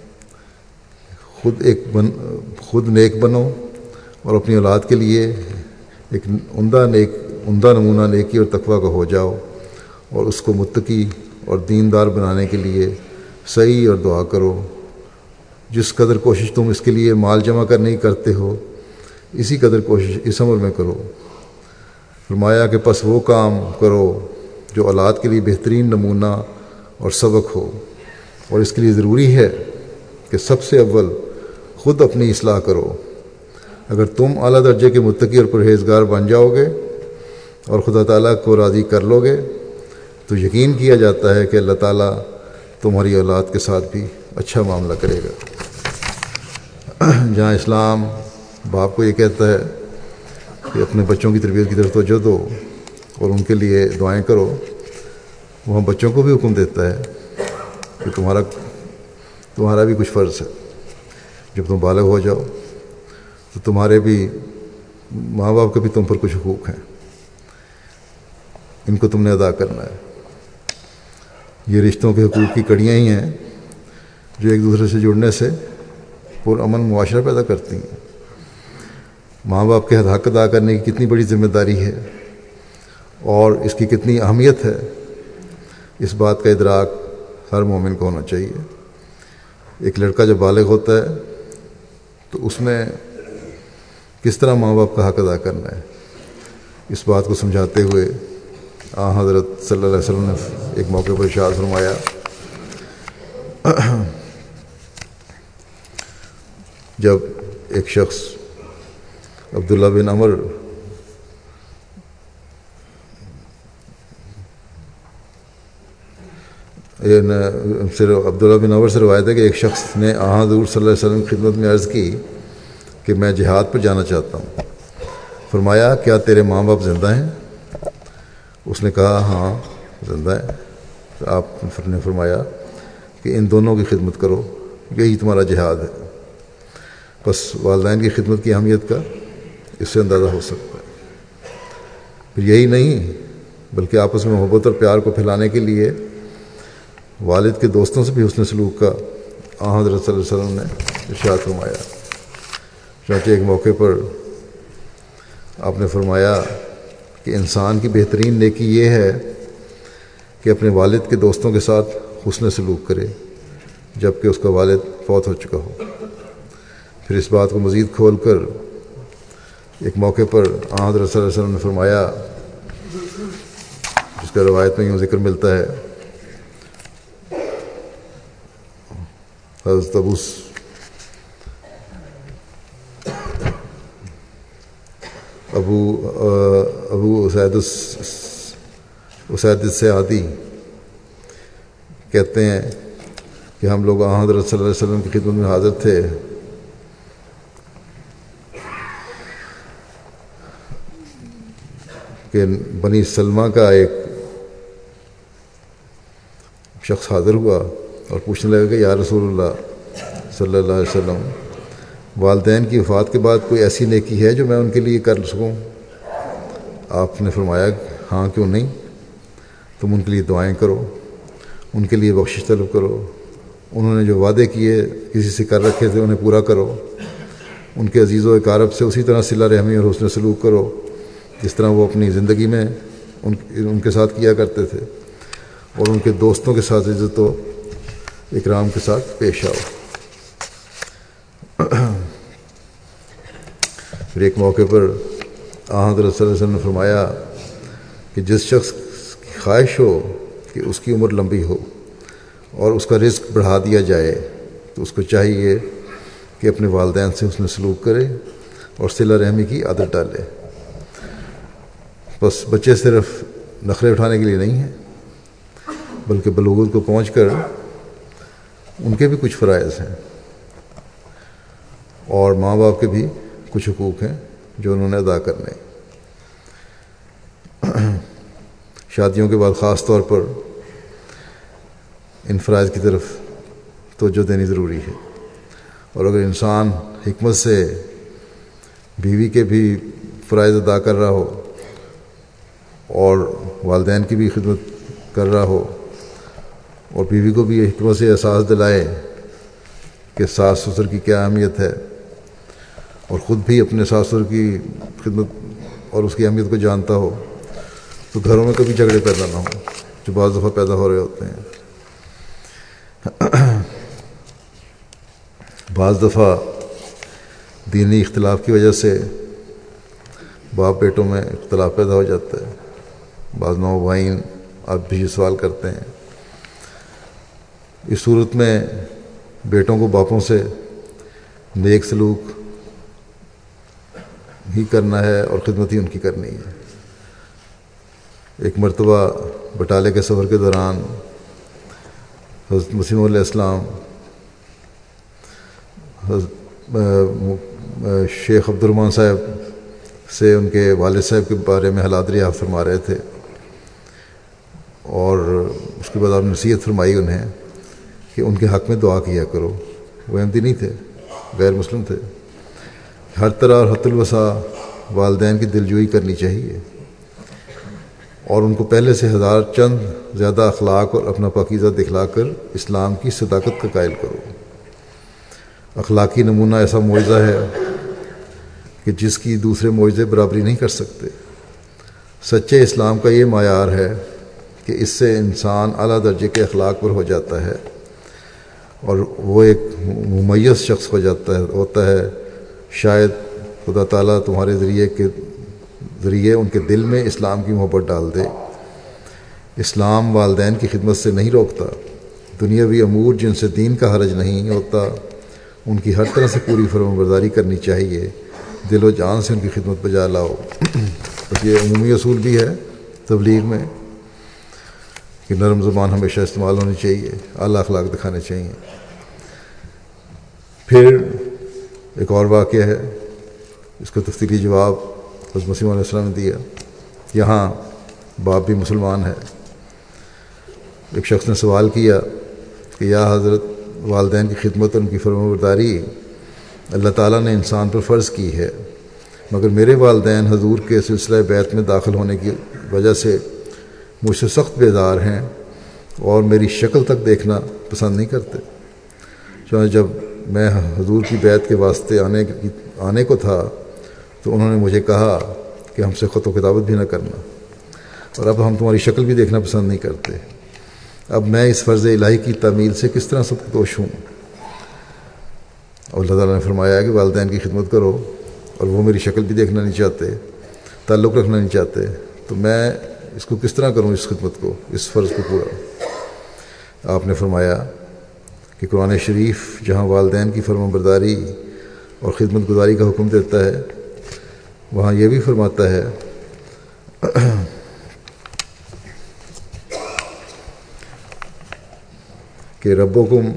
خود ایک بن خود نیک بنو اور اپنی اولاد کے لیے ایک عمدہ نیک عمدہ نمونہ نیکی اور تقویٰ کا ہو جاؤ، اور اس کو متقی اور دیندار بنانے کے لیے صحیح اور دعا کرو۔ جس قدر کوشش تم اس کے لیے مال جمع کرنے کی کرتے ہو اسی قدر کوشش اس عمر میں کرو۔ فرمایا کہ پس وہ کام کرو جو اولاد کے لیے بہترین نمونہ اور سبق ہو، اور اس کے لیے ضروری ہے کہ سب سے اول خود اپنی اصلاح کرو۔ اگر تم اعلیٰ درجے کے متقی اور پرہیزگار بن جاؤ گے اور خدا تعالیٰ کو راضی کر لو گے تو یقین کیا جاتا ہے کہ اللہ تعالیٰ تمہاری اولاد کے ساتھ بھی اچھا معاملہ کرے گا۔ جہاں اسلام باپ کو یہ کہتا ہے کہ اپنے بچوں کی تربیت کی طرف توجہ دو اور ان کے لیے دعائیں کرو، وہاں بچوں کو بھی حکم دیتا ہے کہ تمہارا تمہارا بھی کچھ فرض ہے۔ جب تم بالغ ہو جاؤ تو تمہارے بھی ماں باپ کے بھی تم پر کچھ حقوق ہیں، ان کو تم نے ادا کرنا ہے۔ یہ رشتوں کے حقوق کی کڑیاں ہی ہیں جو ایک دوسرے سے جڑنے سے پرامن معاشرہ پیدا کرتی ہیں۔ ماں باپ کے حق ادا کرنے کی کتنی بڑی ذمہ داری ہے اور اس کی کتنی اہمیت ہے، اس بات کا ادراک ہر مومن کو ہونا چاہیے۔ ایک لڑکا جب بالغ ہوتا ہے تو اس نے کس طرح ماں باپ کا حق ادا کرنا ہے، اس بات کو سمجھاتے ہوئے آن حضرت صلی اللہ علیہ وسلم نے ایک موقع پر ارشاد فرمایا جب ایک شخص عبداللہ بن عمر عبداللہ بن عمر سے روایت ہے کہ ایک شخص نے آن حضور صلی اللہ علیہ وسلم کی خدمت میں عرض کی کہ میں جہاد پر جانا چاہتا ہوں۔ فرمایا کیا تیرے ماں باپ زندہ ہیں؟ اس نے کہا ہاں زندہ ہے۔ تو آپ نے فرمایا کہ ان دونوں کی خدمت کرو، یہی تمہارا جہاد ہے۔ بس والدین کی خدمت کی اہمیت کا اس سے اندازہ ہو سکتا ہے۔ پھر یہی نہیں بلکہ آپس میں محبت اور پیار کو پھیلانے کے لیے والد کے دوستوں سے بھی حسن سلوک کا آن حضرت صلی اللہ علیہ وسلم نے ارشاد فرمایا۔ چنانچہ ایک موقع پر آپ نے فرمایا کہ انسان کی بہترین نیکی یہ ہے کہ اپنے والد کے دوستوں کے ساتھ حسن سلوک کرے جب کہ اس کا والد فوت ہو چکا ہو۔ پھر اس بات کو مزید کھول کر ایک موقع پر آن حضرت صلی اللہ علیہ وسلم نے فرمایا، جس کا روایت میں یوں ذکر ملتا ہے حضرت ابو ابو ابو اسید اسید السعدی کہتے ہیں کہ ہم لوگ آن حضرت صلی اللہ علیہ وسلم کی خدمت میں حاضر تھے کہ بنی سلمہ کا ایک شخص حاضر ہوا اور پوچھنے لگا کہ یا رسول اللہ صلی اللہ علیہ وسلم، والدین کی وفات کے بعد کوئی ایسی نیکی ہے جو میں ان کے لیے کر سکوں؟ آپ نے فرمایا ہاں کیوں نہیں، تم ان کے لیے دعائیں کرو، ان کے لیے بخشش طلب کرو، انہوں نے جو وعدے کیے کسی سے کر رکھے تھے انہیں پورا کرو، ان کے عزیز و اقارب سے اسی طرح صلہ رحمی اور حسن سلوک کرو جس طرح وہ اپنی زندگی میں ان ان کے ساتھ کیا کرتے تھے، اور ان کے دوستوں کے ساتھ عزت و اکرام کے ساتھ پیش آؤ۔ پھر ایک موقع پر آن حضرت صلی اللہ علیہ وسلم نے فرمایا کہ جس شخص کی خواہش ہو کہ اس کی عمر لمبی ہو اور اس کا رزق بڑھا دیا جائے تو اس کو چاہیے کہ اپنے والدین سے حسن سلوک کرے اور صلہ رحمی کی عادت ڈالے۔ بس بچے صرف نخرے اٹھانے کے لیے نہیں ہیں بلکہ بلوغت کو پہنچ کر ان کے بھی کچھ فرائض ہیں اور ماں باپ کے بھی کچھ حقوق ہیں جو انہوں نے ادا کرنے۔ شادیوں کے بعد خاص طور پر ان فرائض کی طرف توجہ دینی ضروری ہے، اور اگر انسان حکمت سے بیوی کے بھی فرائض ادا کر رہا ہو اور والدین کی بھی خدمت کر رہا ہو اور بیوی کو بھی حکمت سے احساس دلائے کہ ساس سسر کی کیا اہمیت ہے اور خود بھی اپنے ساس سسر کی خدمت اور اس کی اہمیت کو جانتا ہو تو گھروں میں کبھی جھگڑے پیدا نہ ہوں جو بعض دفعہ پیدا ہو رہے ہوتے ہیں۔ بعض دفعہ دینی اختلاف کی وجہ سے باپ بیٹوں میں اختلاف پیدا ہو جاتا ہے۔ بعض نوبھائین اب بھی یہ سوال کرتے ہیں۔ اس صورت میں بیٹوں کو باپوں سے نیک سلوک ہی کرنا ہے اور خدمت ہی ان کی کرنی ہے۔ ایک مرتبہ بٹالے کے سفر کے دوران حضرت مسیح علیہ السلام حضرت شیخ عبد الرحمن صاحب سے ان کے والد صاحب کے بارے میں حالات دریافت فرما رہے تھے، اور اس کے بعد آپ نے نصیحت فرمائی انہیں کہ ان کے حق میں دعا کیا کرو۔ وہ احمدی نہیں تھے، غیر مسلم تھے۔ ہر طرح اور حت الوسع والدین کی دلجوئی کرنی چاہیے اور ان کو پہلے سے ہزار چند زیادہ اخلاق اور اپنا پاکیزہ دکھلا کر اسلام کی صداقت کا قائل کرو۔ اخلاقی نمونہ ایسا معجزہ ہے کہ جس کی دوسرے معجزے برابری نہیں کر سکتے۔ سچے اسلام کا یہ معیار ہے کہ اس سے انسان اعلیٰ درجے کے اخلاق پر ہو جاتا ہے اور وہ ایک ممیز شخص ہو جاتا ہے ہوتا ہے شاید خدا تعالیٰ تمہارے ذریعے کے ذریعے ان کے دل میں اسلام کی محبت ڈال دے۔ اسلام والدین کی خدمت سے نہیں روکتا، دنیاوی امور جن سے دین کا حرج نہیں ہوتا ان کی ہر طرح سے پوری فرمانبرداری کرنی چاہیے، دل و جان سے ان کی خدمت بجا لاؤ۔ یہ عمومی اصول بھی ہے تبلیغ میں کہ نرم زبان ہمیشہ استعمال ہونی چاہیے، اعلیٰ اخلاق دکھانے چاہیے۔ پھر ایک اور واقعہ ہے، اس کا تفصیلی جواب حضرت مسیح علیہ السلام نے دیا۔ یہاں باپ بھی مسلمان ہے۔ ایک شخص نے سوال کیا کہ یا حضرت، والدین کی خدمت اور ان کی فرمانبرداری اللہ تعالیٰ نے انسان پر فرض کی ہے، مگر میرے والدین حضور کے سلسلہ بیعت میں داخل ہونے کی وجہ سے مجھ سے سخت بیزار ہیں اور میری شکل تک دیکھنا پسند نہیں کرتے۔ چنانچہ جب میں حضور کی بیعت کے واسطے آنے کی آنے کو تھا تو انہوں نے مجھے کہا کہ ہم سے خط و کتابت بھی نہ کرنا، اور اب ہم تمہاری شکل بھی دیکھنا پسند نہیں کرتے۔ اب میں اس فرض الہی کی تعمیل سے کس طرح سبکدوش ہوں؟ اور اللہ تعالیٰ نے فرمایا کہ والدین کی خدمت کرو، اور وہ میری شکل بھی دیکھنا نہیں چاہتے، تعلق رکھنا نہیں چاہتے، تو میں اس کو کس طرح کروں، اس خدمت کو، اس فرض کو پورا؟ آپ نے فرمایا کہ قرآن شریف جہاں والدین کی فرما برداری اور خدمت گزاری کا حکم دیتا ہے، وہاں یہ بھی فرماتا ہے کہ ربکم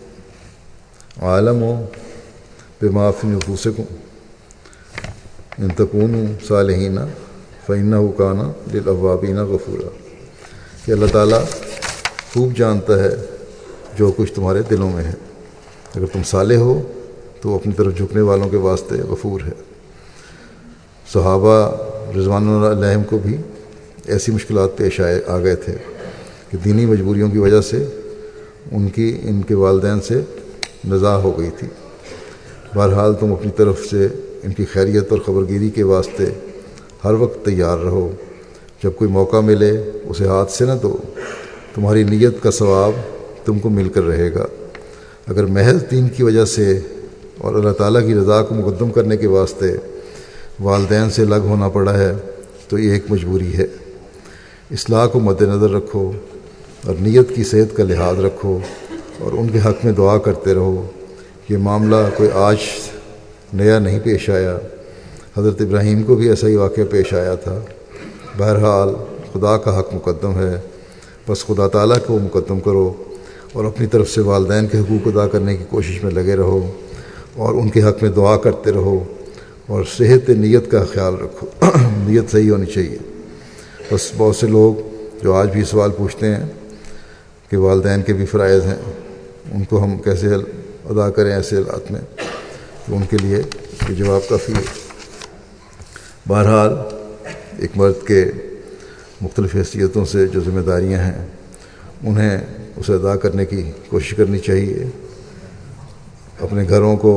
عالم بما فی نفوسکم ان تکونوا صالحین فإنہ کان للأوابین غفورا، کہ اللہ تعالیٰ خوب جانتا ہے جو کچھ تمہارے دلوں میں ہے، اگر تم صالح ہو تو اپنی طرف جھکنے والوں کے واسطے غفور ہے۔ صحابہ رضوان اللہ علیہم کو بھی ایسی مشکلات پیش آئے آ گئے تھے کہ دینی مجبوریوں کی وجہ سے ان کی ان کے والدین سے نزاع ہو گئی تھی۔ بہرحال تم اپنی طرف سے ان کی خیریت اور خبرگیری کے واسطے ہر وقت تیار رہو، جب کوئی موقع ملے اسے ہاتھ سے نہ دو، تمہاری نیت کا ثواب تم کو مل کر رہے گا۔ اگر محض دین کی وجہ سے اور اللہ تعالیٰ کی رضا کو مقدم کرنے کے واسطے والدین سے الگ ہونا پڑا ہے تو یہ ایک مجبوری ہے۔ اصلاح کو مد نظر رکھو اور نیت کی صحت کا لحاظ رکھو اور ان کے حق میں دعا کرتے رہو۔ یہ معاملہ کوئی آج نیا نہیں پیش آیا، حضرت ابراہیم کو بھی ایسا ہی واقعہ پیش آیا تھا۔ بہرحال خدا کا حق مقدم ہے، بس خدا تعالیٰ کو مقدم کرو اور اپنی طرف سے والدین کے حقوق ادا کرنے کی کوشش میں لگے رہو اور ان کے حق میں دعا کرتے رہو اور صحت نیت کا خیال رکھو، نیت صحیح ہونی چاہیے۔ بس بہت سے لوگ جو آج بھی سوال پوچھتے ہیں کہ والدین کے بھی فرائض ہیں، ان کو ہم کیسے ادا کریں ایسے حالات میں، تو ان کے لیے یہ جواب کافی ہے۔ بہرحال ایک مرد کے مختلف حیثیتوں سے جو ذمہ داریاں ہیں انہیں اسے ادا کرنے کی کوشش کرنی چاہیے۔ اپنے گھروں کو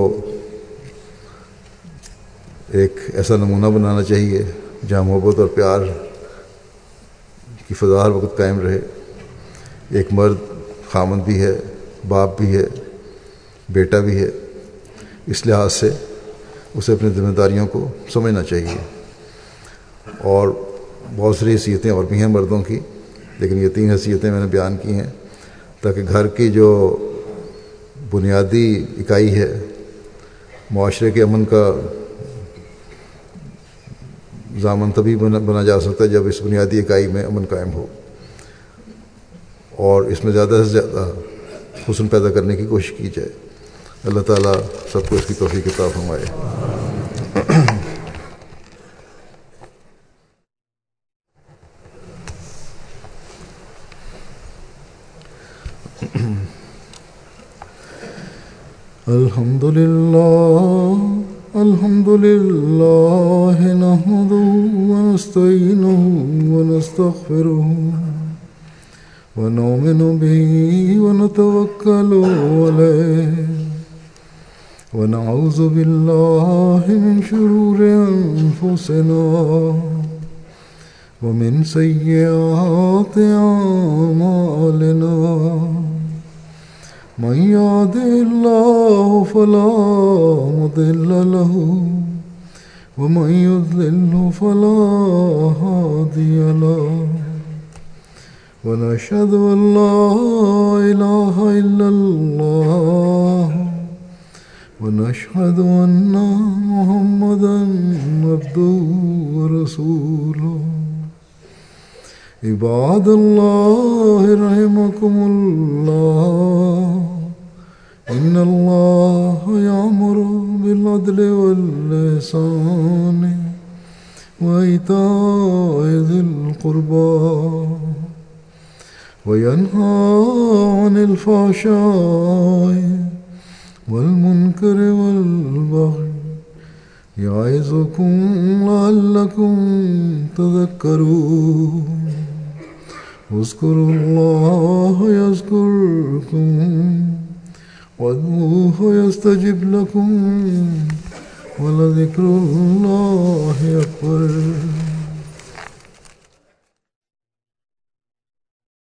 ایک ایسا نمونہ بنانا چاہیے جہاں محبت اور پیار کی فضا ہر وقت قائم رہے۔ ایک مرد خامند بھی ہے، باپ بھی ہے، بیٹا بھی ہے، اس لحاظ سے اسے اپنی ذمہ داریوں کو سمجھنا چاہیے۔ اور بہت ساری حیثیتیں اور بھی ہیں مردوں کی، لیکن یہ تین حیثیتیں میں نے بیان کی ہیں تاکہ گھر کی جو بنیادی اکائی ہے، معاشرے کے امن کا ضامن تبھی بنا بنا جا سکتا ہے جب اس بنیادی اکائی میں امن قائم ہو، اور اس میں زیادہ سے زیادہ حسن پیدا کرنے کی کوشش کی جائے۔ اللہ تعالیٰ سب کو اس کی توفیق عطا فرمائے۔ الحمد للہ الحمد للہ نحمدہ ونستعینہ ونستغفرہ ونؤمن به ونتوکل علیہ ونعوذ باللہ من شرور انفسنا ومن سیئات اعمالنا من يهده الله فلا مضل له ومن يضلل فلا هادي له ونشهد أن لا إله إلا الله ونشهد أن محمدا عبده ورسوله عباد الله رحمكم الله إن الله يأمر بالعدل والإحسان وإيتاء ذي القربى وينهى عن الفحشاء والمنكر والبغي يعظكم لعلكم تذكرون اذكروا الله يذكركم وادعوه يستجب لكم ولذكر الله أكبر۔